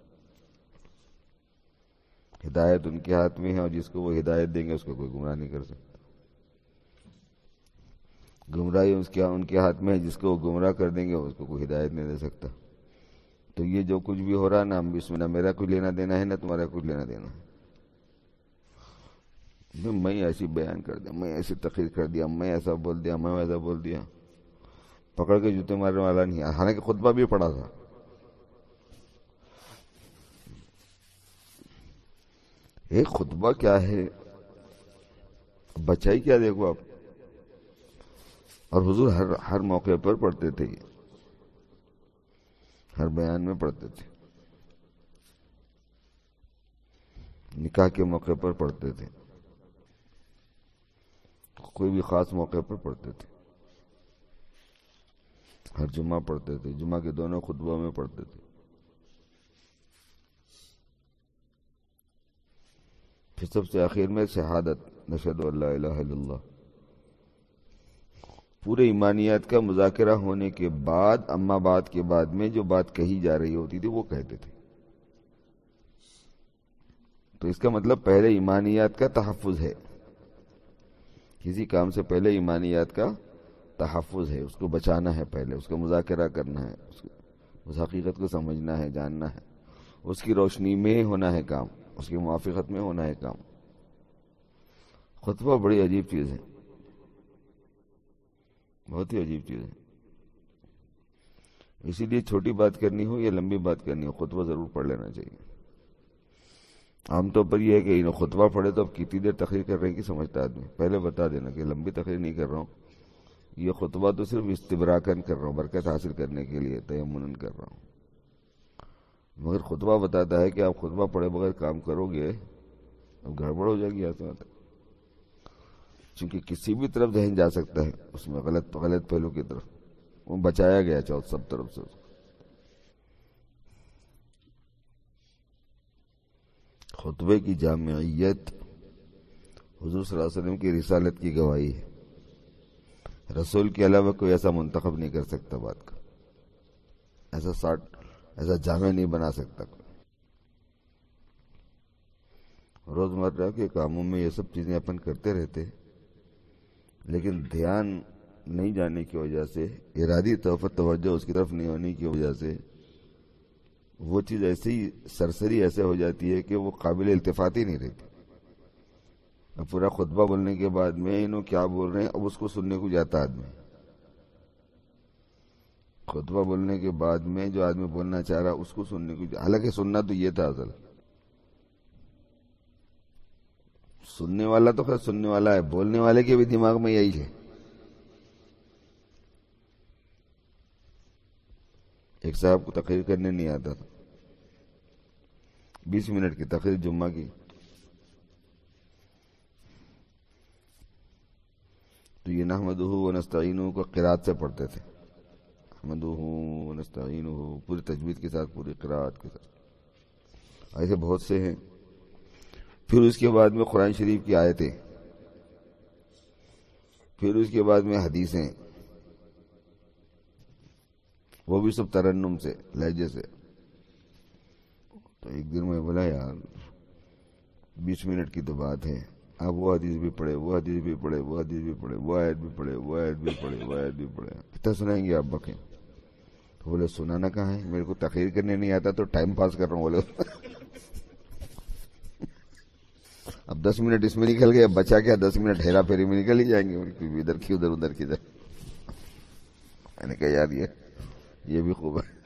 ہدایت ان کے ہاتھ میں ہے، اور جس کو وہ ہدایت دیں گے اس کو کوئی گمراہ نہیں کر سکتا. گمراہی ان کے ہاتھ میں ہے، جس کو وہ گمراہ کر دیں گے اس کو کوئی ہدایت نہیں دے سکتا. تو یہ جو کچھ بھی ہو رہا ہے نا، اس میں نہ میرا کوئی لینا دینا ہے، نہ تمہارا کوئی لینا دینا ہے. میں ایسی بیان کر دیا، میں ایسی تقریر کر دیا، میں ایسا بول دیا، میں ویسا بول دیا، پکڑ کے جوتے مارنے والا نہیں ہے. حالانکہ خطبہ بھی پڑھا تھا. ایک خطبہ کیا ہے، بچائی کیا دیکھو آپ. اور حضور ہر موقع پر پڑھتے تھے، یہ ہر بیان میں پڑھتے تھے، نکاح کے موقع پر پڑھتے تھے، کوئی بھی خاص موقع پر پڑھتے تھے، ہر جمعہ پڑھتے تھے، جمعہ کے دونوں خطبوں میں پڑھتے تھے. پھر سب سے آخر میں شہادت نشہد ان لا الہ الا اللہ. پورے ایمانیات کا مذاکرہ ہونے کے بعد اما بعد کے بعد میں جو بات کہی جا رہی ہوتی تھی وہ کہتے تھے. تو اس کا مطلب پہلے ایمانیات کا تحفظ ہے. کسی کام سے پہلے ایمانیات کا تحفظ ہے، اس کو بچانا ہے، پہلے اس کا مذاکرہ کرنا ہے، اس حقیقت کو سمجھنا ہے، جاننا ہے، اس کی روشنی میں ہونا ہے کام، اس کی موافقت میں ہونا ہے کام. خطبہ بڑی عجیب چیز ہے، بہت ہی عجیب چیز ہے. اسی لیے چھوٹی بات کرنی ہو یا لمبی بات کرنی ہو خطبہ ضرور پڑھ لینا چاہیے. عام طور پر یہ ہے کہ خطبہ پڑھے تو اب کتنی دیر تقریر کر رہے ہیں کہ سمجھتا آدمی. پہلے بتا دینا کہ لمبی تقریر نہیں کر رہا ہوں، یہ خطبہ تو صرف استبراکن کر رہا ہوں، برکت حاصل کرنے کے لیے تیمنن کر رہا ہوں. مگر خطبہ بتاتا ہے کہ آپ خطبہ پڑھے بغیر کام کرو گے اب گڑبڑ ہو جائے گی. چونکہ کسی بھی طرف ذہن جا سکتا ہے اس میں، غلط پہلو کی طرف. وہ بچایا گیا سب طرف سے. خطبے کی جامعیت حضور صلی اللہ علیہ وسلم کی رسالت کی گواہی ہے. رسول کے علاوہ کوئی ایسا منتخب نہیں کر سکتا بات کا، ایسا جامع نہیں بنا سکتا. روزمرہ کے کاموں میں یہ سب چیزیں اپن کرتے رہتے، لیکن دھیان نہیں جانے کی وجہ سے، ارادی طور پر توجہ اس کی طرف نہیں ہونے کی وجہ سے وہ چیز ایسی سرسری ایسے ہو جاتی ہے کہ وہ قابل التفات ہی نہیں رہتی. اب پورا خطبہ بولنے کے بعد میں انہوں کیا بول رہے ہیں اب اس کو سننے کو جاتا آدمی. خطبہ بولنے کے بعد میں جو آدمی بولنا چاہ رہا اس کو سننے کو حالانکہ سننا تو یہ تھا اصل. سننے والا تو خیر سننے والا ہے، بولنے والے کے بھی دماغ میں یہی ہے. ایک صاحب کو تقریر کرنے نہیں آتا تھا، 20 منٹ کی تقریر جمعہ کی. تو یہ نحمدہ ونستعینہ کو قرات سے پڑھتے تھے. نحمدہ ونستعینہ پوری تجوید کے ساتھ، پوری قرات کے ساتھ. ایسے بہت سے ہیں. پھر اس کے بعد میں قرآن شریف کی آیتیں، پھر اس کے بعد میں حدیثیں، وہ بھی سب ترنم سے، لہجے سے. تو ایک دن میں بولا یار 20 منٹ کی تو بات ہے، آپ وہ حدیث بھی پڑھے، وہ حدیث بھی پڑھے، وہ حدیث بھی پڑھے، وہ آیت بھی پڑھے، وہ آیت بھی پڑھے، وہ آیت بھی پڑھے، کتنا سنائیں گے آپ بکیں؟ تو بولے سنانا کہاں ہے، میرے کو تقریر کرنے نہیں آتا تو ٹائم پاس کر رہا ہوں. بولے اب 10 منٹ اس میں نکل گئے، اب بچا کیا 10 منٹ ہیرا پھیری میں نکل ہی جائیں گے، ادھر کی ادھر، ادھر کی ادھر. میں نے کہا یار یہ بھی خوب ہے.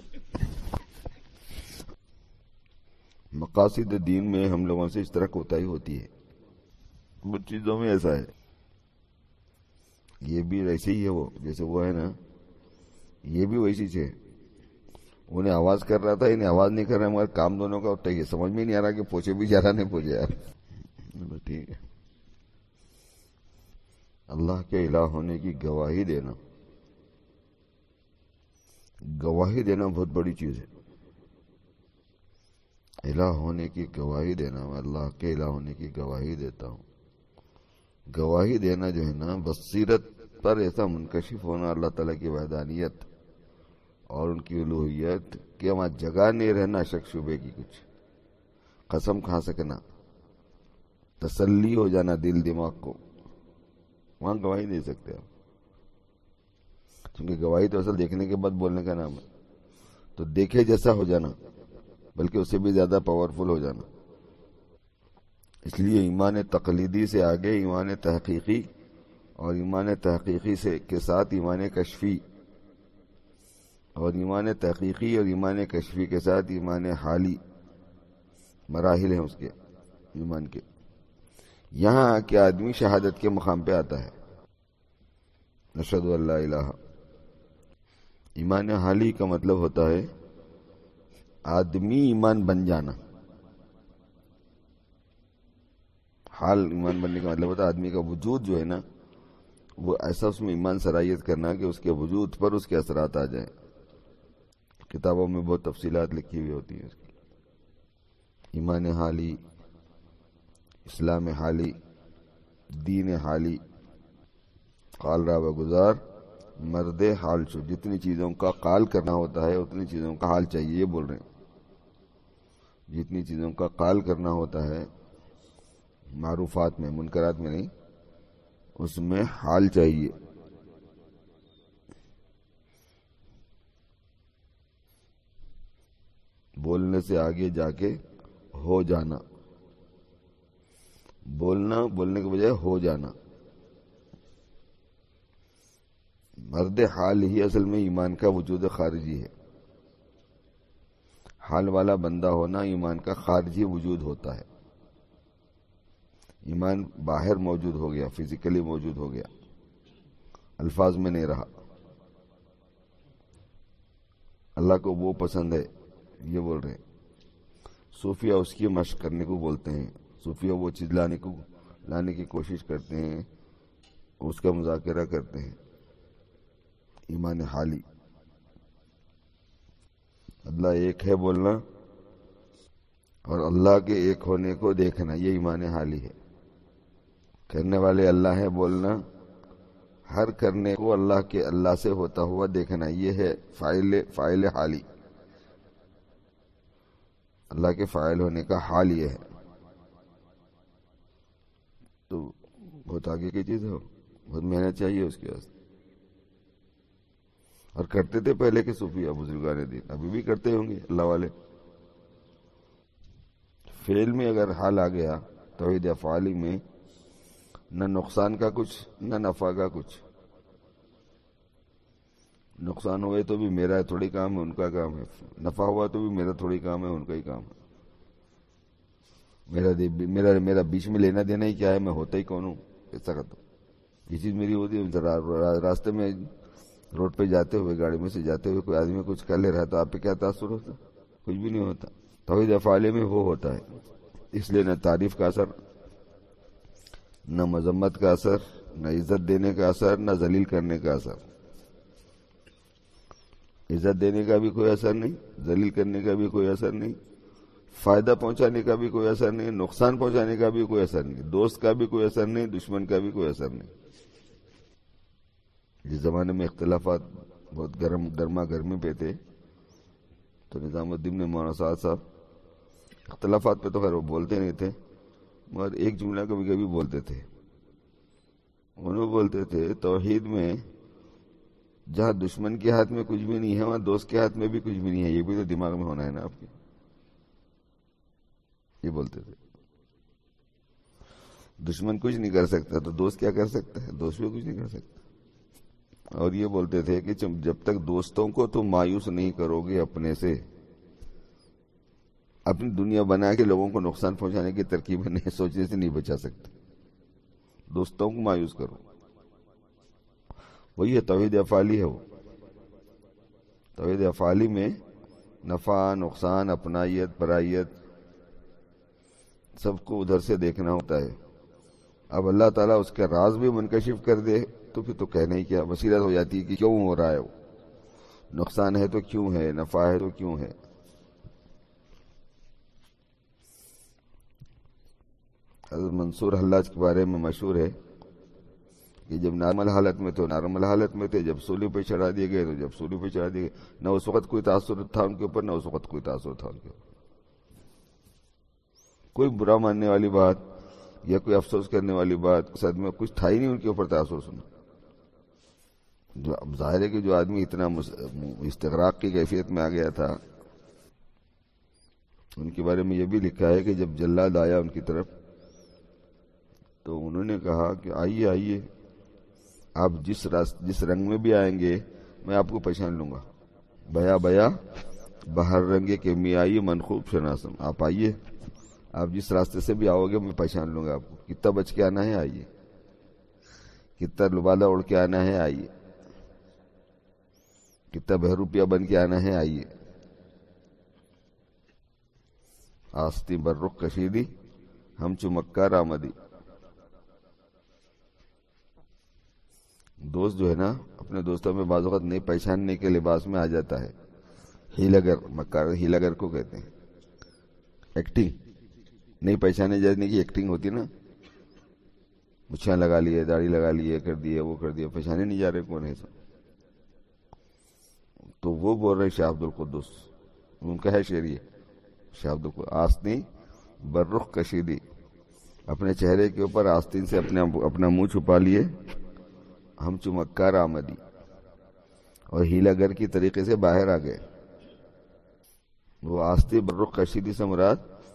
مقاصد دین میں ہم لوگوں سے اس طرح کوتاہی ہوتی ہے. کچھ چیزوں میں ایسا ہے، یہ بھی ایسے ہی ہے، وہ جیسے وہ ہے نا، یہ بھی ویسی ہے. انہیں آواز کر رہا تھا، انہیں آواز نہیں کر رہا، مگر کام دونوں کا ہوتا ہے. سمجھ میں نہیں آ رہا کہ پوچھے بھی جا رہا نہیں پوچھے یار. ٹھیک ہے. اللہ کے الہ ہونے کی گواہی دینا، گواہی دینا بہت بڑی چیز ہے. الہ ہونے کی گواہی دینا، میں اللہ کے الہ ہونے کی گواہی دیتا ہوں. گواہی دینا جو ہے نا، بصیرت پر ایسا منکشف ہونا اللہ تعالیٰ کی وحدانیت اور ان کی الوہیت کہ وہاں جگہ نہیں رہنا شک شبے کی، کچھ قسم کھا سکنا، تسلی ہو جانا دل دماغ کو. وہاں گواہی دے سکتے آپ، کیونکہ گواہی تو اصل دیکھنے کے بعد بولنے کا نام ہے. تو دیکھے جیسا ہو جانا، بلکہ اس سے بھی زیادہ پاورفل ہو جانا. اس لیے ایمان تقلیدی سے آگے ایمان تحقیقی، اور ایمان تحقیقی کے ساتھ ایمان کشفی، اور ایمان تحقیقی اور ایمان کشفی کے ساتھ ایمان حالی، مراحل ہیں اس کے ایمان کے. یہاں آ کے آدمی شہادت کے مقام پہ آتا ہے، نشہد ان لا الہ. ایمان حالی کا مطلب ہوتا ہے آدمی ایمان بن جانا. حال ایمان بننے کا مطلب ہوتا ہے آدمی کا وجود جو ہے نا، وہ ایسا اس میں ایمان صلاحیت کرنا کہ اس کے وجود پر اس کے اثرات آ جائیں. کتابوں میں بہت تفصیلات لکھی ہوئی ہوتی ہیں اس کی. ایمان حالی، اسلام حالی، دین حالی، قال را بگزار، مرد حال شو. جتنی چیزوں کا قال کرنا ہوتا ہے اتنی چیزوں کا حال چاہیے، یہ بول رہے ہیں. جتنی چیزوں کا قال کرنا ہوتا ہے معروفات میں، منکرات میں نہیں، اس میں حال چاہیے. بولنے سے آگے جا کے ہو جانا، بولنے کے بجائے ہو جانا. مرد حال ہی اصل میں ایمان کا وجود خارجی ہے. حال والا بندہ ہونا ایمان کا خارجی وجود ہوتا ہے. ایمان باہر موجود ہو گیا، فزیکلی موجود ہو گیا، الفاظ میں نہیں رہا. اللہ کو وہ پسند ہے، یہ بول رہے ہیں. صوفیہ اس کی مشق کرنے کو بولتے ہیں. صوفیہ وہ چیز لانے کی کوشش کرتے ہیں، اس کا مذاکرہ کرتے ہیں. ایمان حالی، اللہ ایک ہے بولنا اور اللہ کے ایک ہونے کو دیکھنا، یہ ایمان حالی ہے. کرنے والے اللہ ہے بولنا، ہر کرنے کو اللہ سے ہوتا ہوا دیکھنا، یہ ہے فاعل حالی. اللہ کے فاعل ہونے کا حال یہ ہے. تو بہت آگے کی چیز ہے، بہت محنت چاہیے اس کے واسطے. اور کرتے تھے پہلے کے صوفیہ بزرگان دین، ابھی بھی کرتے ہوں گے اللہ والے. فعل میں اگر حال آ گیا توحید افعالی میں، نہ نقصان کا کچھ نہ نفع کا کچھ. نقصان ہوئے تو بھی میرا تھوڑی کام ہے، ان کا کام ہے. نفع ہوا تو بھی میرا تھوڑی کام ہے، ان کا ہی کام ہے. میرا بیچ میں لینا دینا ہی کیا ہے، میں ہوتا ہی کون ہوں. ایسا کرتا ہوں، یہ چیز میری ہوتی ہے. راستے میں روڈ پہ جاتے ہوئے، گاڑی میں سے جاتے ہوئے کوئی آدمی کچھ کر لے رہا ہے تو آپ پہ کیا تاثر ہوتا؟ کچھ بھی نہیں ہوتا. توحید افعالی میں وہ ہوتا ہے. اس لیے نہ تعریف کا اثر، نہ مذمت کا اثر، نہ عزت دینے کا اثر، نہ ذلیل کرنے کا اثر. عزت دینے کا بھی کوئی اثر نہیں، ذلیل کرنے کا بھی کوئی اثر نہیں، فائدہ پہنچانے کا بھی کوئی اثر نہیں، نقصان پہنچانے کا بھی کوئی اثر نہیں، دوست کا بھی کوئی اثر نہیں، دشمن کا بھی کوئی اثر نہیں. جس زمانے میں اختلافات بہت گرما گرمی پہ تھے تو نظام الدین نے مولانا صاحب اختلافات پہ تو خیر وہ بولتے نہیں تھے، مگر ایک جملہ کبھی کبھی بولتے تھے. انہوں بولتے تھے توحید میں جہاں دشمن کے ہاتھ میں کچھ بھی نہیں ہے وہاں دوست کے ہاتھ میں بھی کچھ بھی نہیں ہے. یہ بھی تو دماغ میں ہونا ہے نا آپ کے. یہ بولتے تھے دشمن کچھ نہیں کر سکتا تو دوست کیا کر سکتا ہے؟ دوست بھی کچھ نہیں کر سکتا. اور یہ بولتے تھے کہ جب تک دوستوں کو تم مایوس نہیں کرو گے اپنے سے، اپنی دنیا بنا کے لوگوں کو نقصان پہنچانے کی ترکیبیں نہیں سوچنے سے نہیں بچا سکتے. دوستوں کو مایوس کرو، وہی ہے توحید افعالی ہے. وہ توحید افعالی میں نفع نقصان اپنائیت پرائیت سب کو ادھر سے دیکھنا ہوتا ہے. اب اللہ تعالیٰ اس کا راز بھی منکشف کر دے تو پھر تو کہنا ہی کیا، بصیرت ہو جاتی ہے کہ کیوں ہو رہا ہے. وہ نقصان ہے تو کیوں ہے، نفع ہے تو کیوں ہے. حضرت منصور حلاج کے بارے میں مشہور ہے کہ جب نارمل حالت میں تو نارمل حالت میں تھے، جب سولی پہ چڑھا دیے گئے تو جب سولی پہ چڑھا دیے گئے. نہ اس وقت کوئی تاثر تھا ان کے اوپر، نہ اس وقت کوئی تاثر تھا ان کے اوپر. کوئی برا ماننے والی بات یا کوئی افسوس کرنے والی بات صدمہ کچھ تھا ہی نہیں ان کے اوپر تاثر سنا. جو اب ظاہر ہے کہ جو آدمی اتنا استغراق کی کیفیت میں آ گیا تھا، ان کے بارے میں یہ بھی لکھا ہے کہ جب جلاد آیا ان کی طرف تو انہوں نے کہا کہ آئیے آئیے، آپ جس رنگ میں بھی آئیں گے میں آپ کو پہچان لوں گا. بیا بیا بہر رنگے کے میائی منخوب شناسم. آپ آئیے، آپ جس راستے سے بھی آؤ گے میں پہچان لوں گا آپ کو. کتنا بچ کے آنا ہے آئیے، کتنا لبادہ اڑ کے آنا ہے آئیے، کتنا بہروپیہ بن کے آنا ہے آئیے. آستی بررخ کشیدی ہم چمکار آمدی. دوست جو ہے نا اپنے دوستوں میں بعض اوقات نہیں پہچاننے کے لباس میں آ جاتا ہے. ہیلاگر، مکار ہیلاگر کو کہتے ہیں. ایکٹنگ نہیں پہچانے جانے کی ایکٹنگ ہوتی ہے نا، مچھیاں لگا لیے، داڑھی لگا لیے، کر دیے، وہ کر دیا، پہچانے نہیں جا رہے کون ہے سب. تو وہ بول رہے شاہ عبد القدس، ان کا ہے شعر یہ، شاہ عبد القدس آستین بررخ کشیدی، اپنے چہرے کے اوپر آستین سے اپنا منہ چھپا لیے، ہم چمکار آمدی، اور ہیلا گر کی طریقے سے باہر آ گئے. وہ آستین بررخ کشیدی سے مراد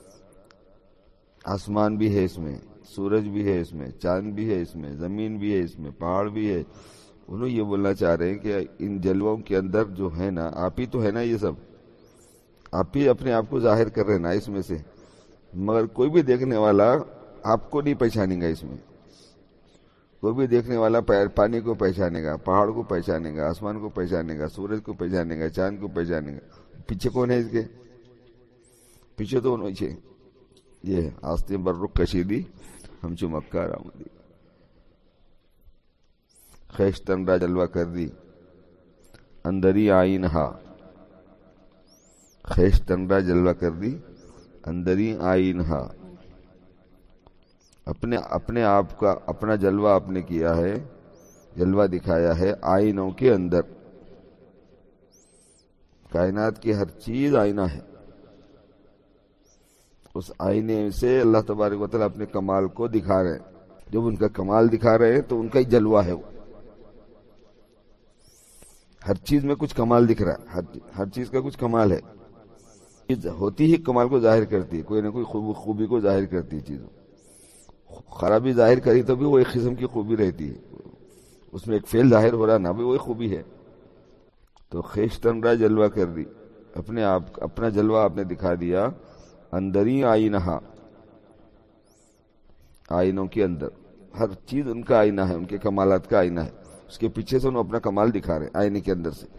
آسمان بھی ہے اس میں، سورج بھی ہے اس میں، چاند بھی ہے اس میں، زمین بھی ہے اس میں، پہاڑ بھی ہے. انہوں یہ بولنا چاہ رہے ہیں کہ ان جلووں کے اندر جو ہے نا، آپ ہی تو ہے نا، یہ سب آپ ہی اپنے آپ کو ظاہر کر رہے نا اس میں سے، مگر کوئی بھی دیکھنے والا آپ کو نہیں پہچانے گا. اس میں کوئی بھی دیکھنے والا پانی کو پہچانے گا، پہاڑ کو پہچانے گا، آسمان کو پہچانے گا، سورج کو پہچانے گا، چاند کو پہچانے گا. پیچھے کون ہے اس کے؟ پیچھے تو نیچے یہ ہے آستین بررخ کشیدی ہم چمکار آمدی، خیشتن را جلوہ کر دی اندری آئین ہا، خیشتن را جلوہ کر دی اندری آئین ہا، اپنے آپ کا اپنا جلوہ آپ نے کیا ہے، جلوہ دکھایا ہے آئینوں کے اندر. کائنات کی ہر چیز آئینہ ہے، اس آئینے سے اللہ تبارک و تعالیٰ اپنے کمال کو دکھا رہے ہیں. جب ان کا کمال دکھا رہے ہیں تو ان کا ہی جلوہ ہے. وہ ہر چیز میں کچھ کمال دکھ رہا ہے، ہر چیز کا کچھ کمال ہے. چیز ہوتی ہی کمال کو ظاہر کرتی ہے، کوئی نہ کوئی خوبی کو ظاہر کرتی ہے. چیزوں خرابی ظاہر کری تو بھی وہ ایک قسم کی خوبی رہتی ہے، اس میں ایک فعل ظاہر ہو رہا نہ بھی وہی خوبی ہے. تو خیشتن را جلوہ کر دی، اپنے آپ اپنا جلوہ آپ نے دکھا دیا اندری آئینہ، آئینوں کے اندر ہر چیز ان کا آئینہ ہے، ان کے کمالات کا آئینہ ہے. اس کے پیچھے سے انہوں اپنا کمال دکھا رہے ہیں آئینے کے اندر سے.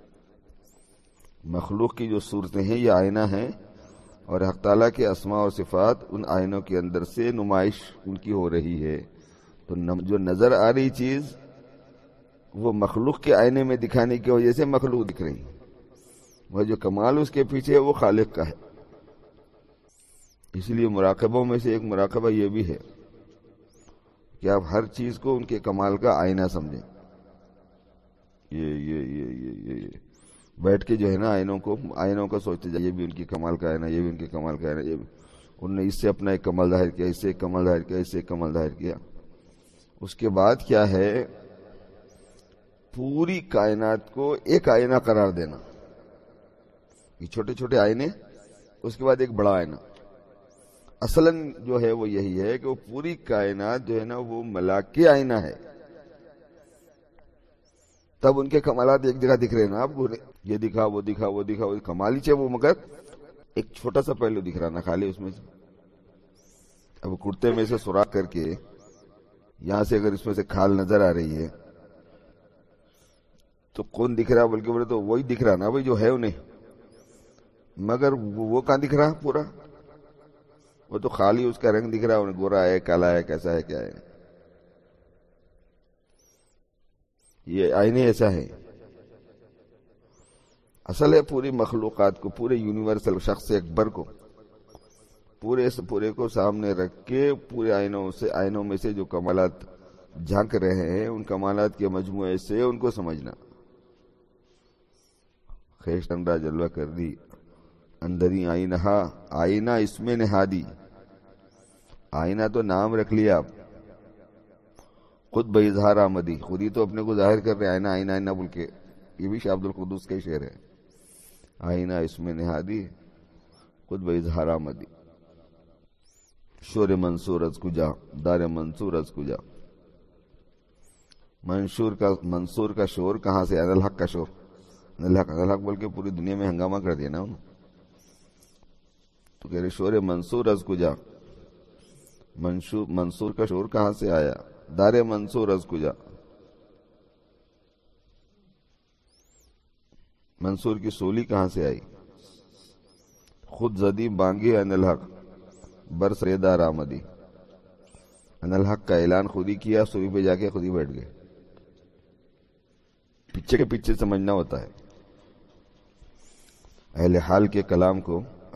مخلوق کی جو صورتیں ہیں یہ آئینہ ہیں، اور حق تعالیٰ کے اسماء اور صفات ان آئینوں کے اندر سے نمائش ان کی ہو رہی ہے. تو جو نظر آ رہی چیز وہ مخلوق کے آئینے میں دکھانے کی وجہ سے مخلوق دکھ رہی ہے، وہ جو کمال اس کے پیچھے ہے وہ خالق کا ہے. اس لیے مراقبوں میں سے ایک مراقبہ یہ بھی ہے کہ آپ ہر چیز کو ان کے کمال کا آئینہ سمجھیں. یہ بیٹھ کے جو ہے نا آئینوں کا سوچتے جائیں، یہ بھی ان کی کمال کا آئینہ، یہ بھی ان کے کمال کا آئینہ، یہ بھی انہوں نے اس سے اپنا ایک کمال ظاہر کیا، اس سے ایک کمال ظاہر کیا، اس سے ایک کمال ظاہر کیا. اس کے بعد کیا ہے؟ پوری کائنات کو ایک آئینہ قرار دینا. یہ چھوٹے چھوٹے آئینے، اس کے بعد ایک بڑا آئینہ. اصلاً جو ہے وہ یہی ہے کہ وہ پوری کائنات جو ہے نا وہ ملاک کے آئینہ ہے. تب ان کے کمالات ایک جگہ دکھ رہے ہیں نا آپ کو، یہ دکھا وہ دکھا وہ دکھا وہ کمال ہی چاہے وہ، مگر ایک چھوٹا سا پہلو دکھ رہا نا خالی اس میں سے. اب کرتے میں سے سوراخ کر کے یہاں سے اگر اس میں سے کھال نظر آ رہی ہے تو کون دکھ رہا؟ بلکہ بولے تو وہی دکھ رہا نا بھائی جو ہے انہیں، مگر وہ کہاں دکھ رہا پورا؟ وہ تو خالی اس کا رنگ دکھ رہا ہے، انہیں گورا ہے، کالا ہے، کیسا ہے، کیا ہے. یہ آئینے ایسا ہے. اصل ہے پوری مخلوقات کو، پورے یونیورسل شخص اکبر کو، پورے کو سامنے رکھ کے پورے آئینوں میں سے جو کمالات جھانک رہے ہیں ان کمالات کے مجموعے سے ان کو سمجھنا. خیشتن را جلوہ کر دی اندری آئینہ، آئینہ اس میں نہادی. آئینہ تو نام رکھ لیا آپ، خود بے اظہار آمدی، خود ہی تو اپنے کو ظاہر کر رہے آئینہ آئینہ آئینہ بول کے. یہ بھی شاہ عبد القدس کا شعر ہے، آئینہ اس میں نہادی خود بے اظہار آمدی. شور منصور از کجا دار منصور از کجا، منصور کا شور کہاں سے؟ انالحق کا شور. انالحق بول کے پوری دنیا میں ہنگامہ کر دیا نا انہوں. تو کہہ رہے شور منصور از کجا، منصور کا شور کہاں سے آیا؟ دار منصور از کجا، منصور کی سولی کہاں سے آئی؟ خود زدی بانگے انالحق برس ریدار آمدی. انالحق کا اعلان خود ہی کیا، سولی پہ جا کے خود ہی بیٹھ گئے. پیچھے کے پیچھے سمجھنا ہوتا ہے. اہل حال کے کلام کو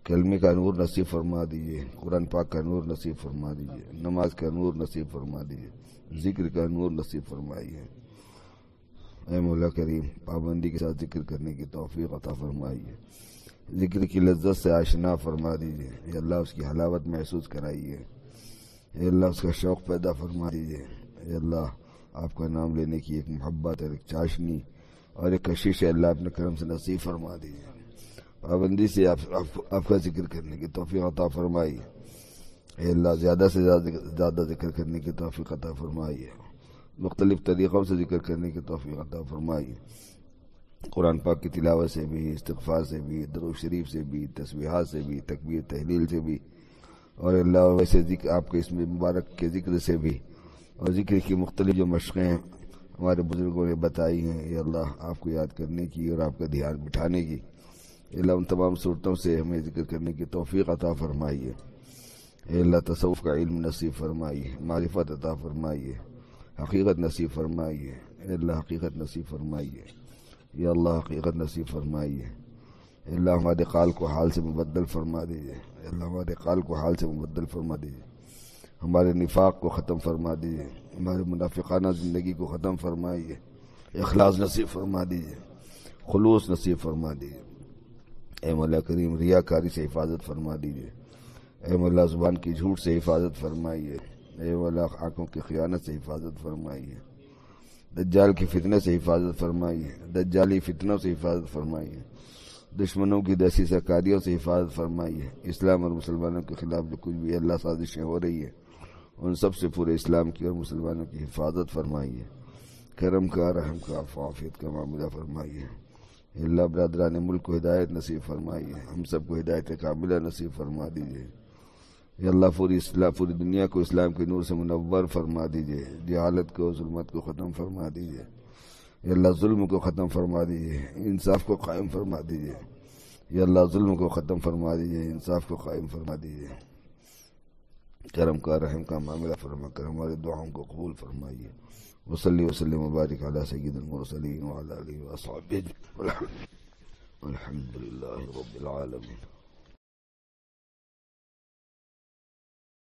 کلمے کا نور نصیب فرما دیجیے، قرآن پاک کا نور نصیب فرما دیجیے، نماز کا نور نصیب فرما دیجیے، ذکر کا نور نصیب فرمائیے۔ اے مولا کریم، پابندی کے ساتھ ذکر کرنے کی توفیق عطا فرمائیے، ذکر کی لذت سے آشنا فرما دیجیے، اے اللہ اس کی حلاوت محسوس کرائیے، اے اللہ اس کا شوق پیدا فرما دیجیے، اے اللہ آپ کا نام لینے کی ایک محبت اور ایک چاشنی اور ایک کشش اللہ اپنے کرم سے نصیب فرما دیجیے، پابندی سے آپ کا ذکر کرنے کی توفیق عطا فرمائیے، اے اللہ زیادہ سے زیادہ ذکر کرنے کی توفیق عطا فرمائیے، مختلف طریقوں سے ذکر کرنے کی توفیق عطا فرمائیے، قرآن پاک کی تلاوت سے بھی، استغفار سے بھی، درود شریف سے بھی، تسبیحات سے بھی، تکبیر تحلیل سے بھی، اور اللہ ویسے ذکر آپ کے اسم مبارک کے ذکر سے بھی، اور ذکر کی مختلف جو مشقیں ہمارے بزرگوں نے بتائی ہیں، اے اللہ آپ کو یاد کرنے کی اور آپ کا دھیان بٹھانے کی، اے اللہ ان تمام صورتوں سے ہمیں ذکر کرنے کی توفیق عطا فرمائیے، اے اللہ تصوف کا علم نصیب فرمائیے، معرفت عطا فرمائیے، حقیقت نصیب فرمائیے، اے اللہ حقیقت نصیب فرمائیے، یا اللہ حقیقت نصیب فرمائیے، اے اللہ ہمارے قال کو حال سے مبدل فرما دیجیے، اے اللہ ہمارے قال کو حال سے مبدل فرما دیجیے، ہمارے نفاق کو ختم فرما دیجیے، ہمارے منافقانہ زندگی کو ختم فرمائیے، اخلاص نصیب فرما دیجیے، خلوص نصیب فرما دیجیے، اے مولا کریم ریاکاری سے حفاظت فرما دیجیے، اے مولا زبان کی جھوٹ سے حفاظت فرمائیے، اے مولا آنکھوں کی خیانت سے حفاظت فرمائیے، دجال کی فتنہ سے حفاظت فرمائیے، دجالی فتنوں سے حفاظت فرمائیے، دشمنوں کی دسیسہ کاریوں سے حفاظت فرمائیے، اسلام اور مسلمانوں کے خلاف جو کچھ بھی اللہ سازشیں ہو رہی ہیں ان سب سے پورے اسلام کی اور مسلمانوں کی حفاظت فرمائیے، کرم کا، رحم کا، عافیت کا معاملہ فرمائیے، اللہ برادران ملک کو ہدایت نصیب فرمائیے، ہم سب کو ہدایت کاملہ نصیب فرما دیجیے، یا اللہ پوری دنیا کو اسلام کے نور سے منور فرما دیجیے، جہالت کو، ظلمت کو ختم فرما دیجیے، یا اللہ ظلم کو ختم فرما دیجیے، انصاف کو قائم فرما دیجیے، یا اللہ ظلم کو ختم فرما دیجیے، انصاف کو قائم فرما دیجیے، کرم کا، رحم کا معاملہ فرما کر ہمارے دعاؤں کو قبول فرمائیے، وصلی وسلم وبارک علی سید المرسلین وعلی آلہ وصحبہ والحمد للہ رب العالمین۔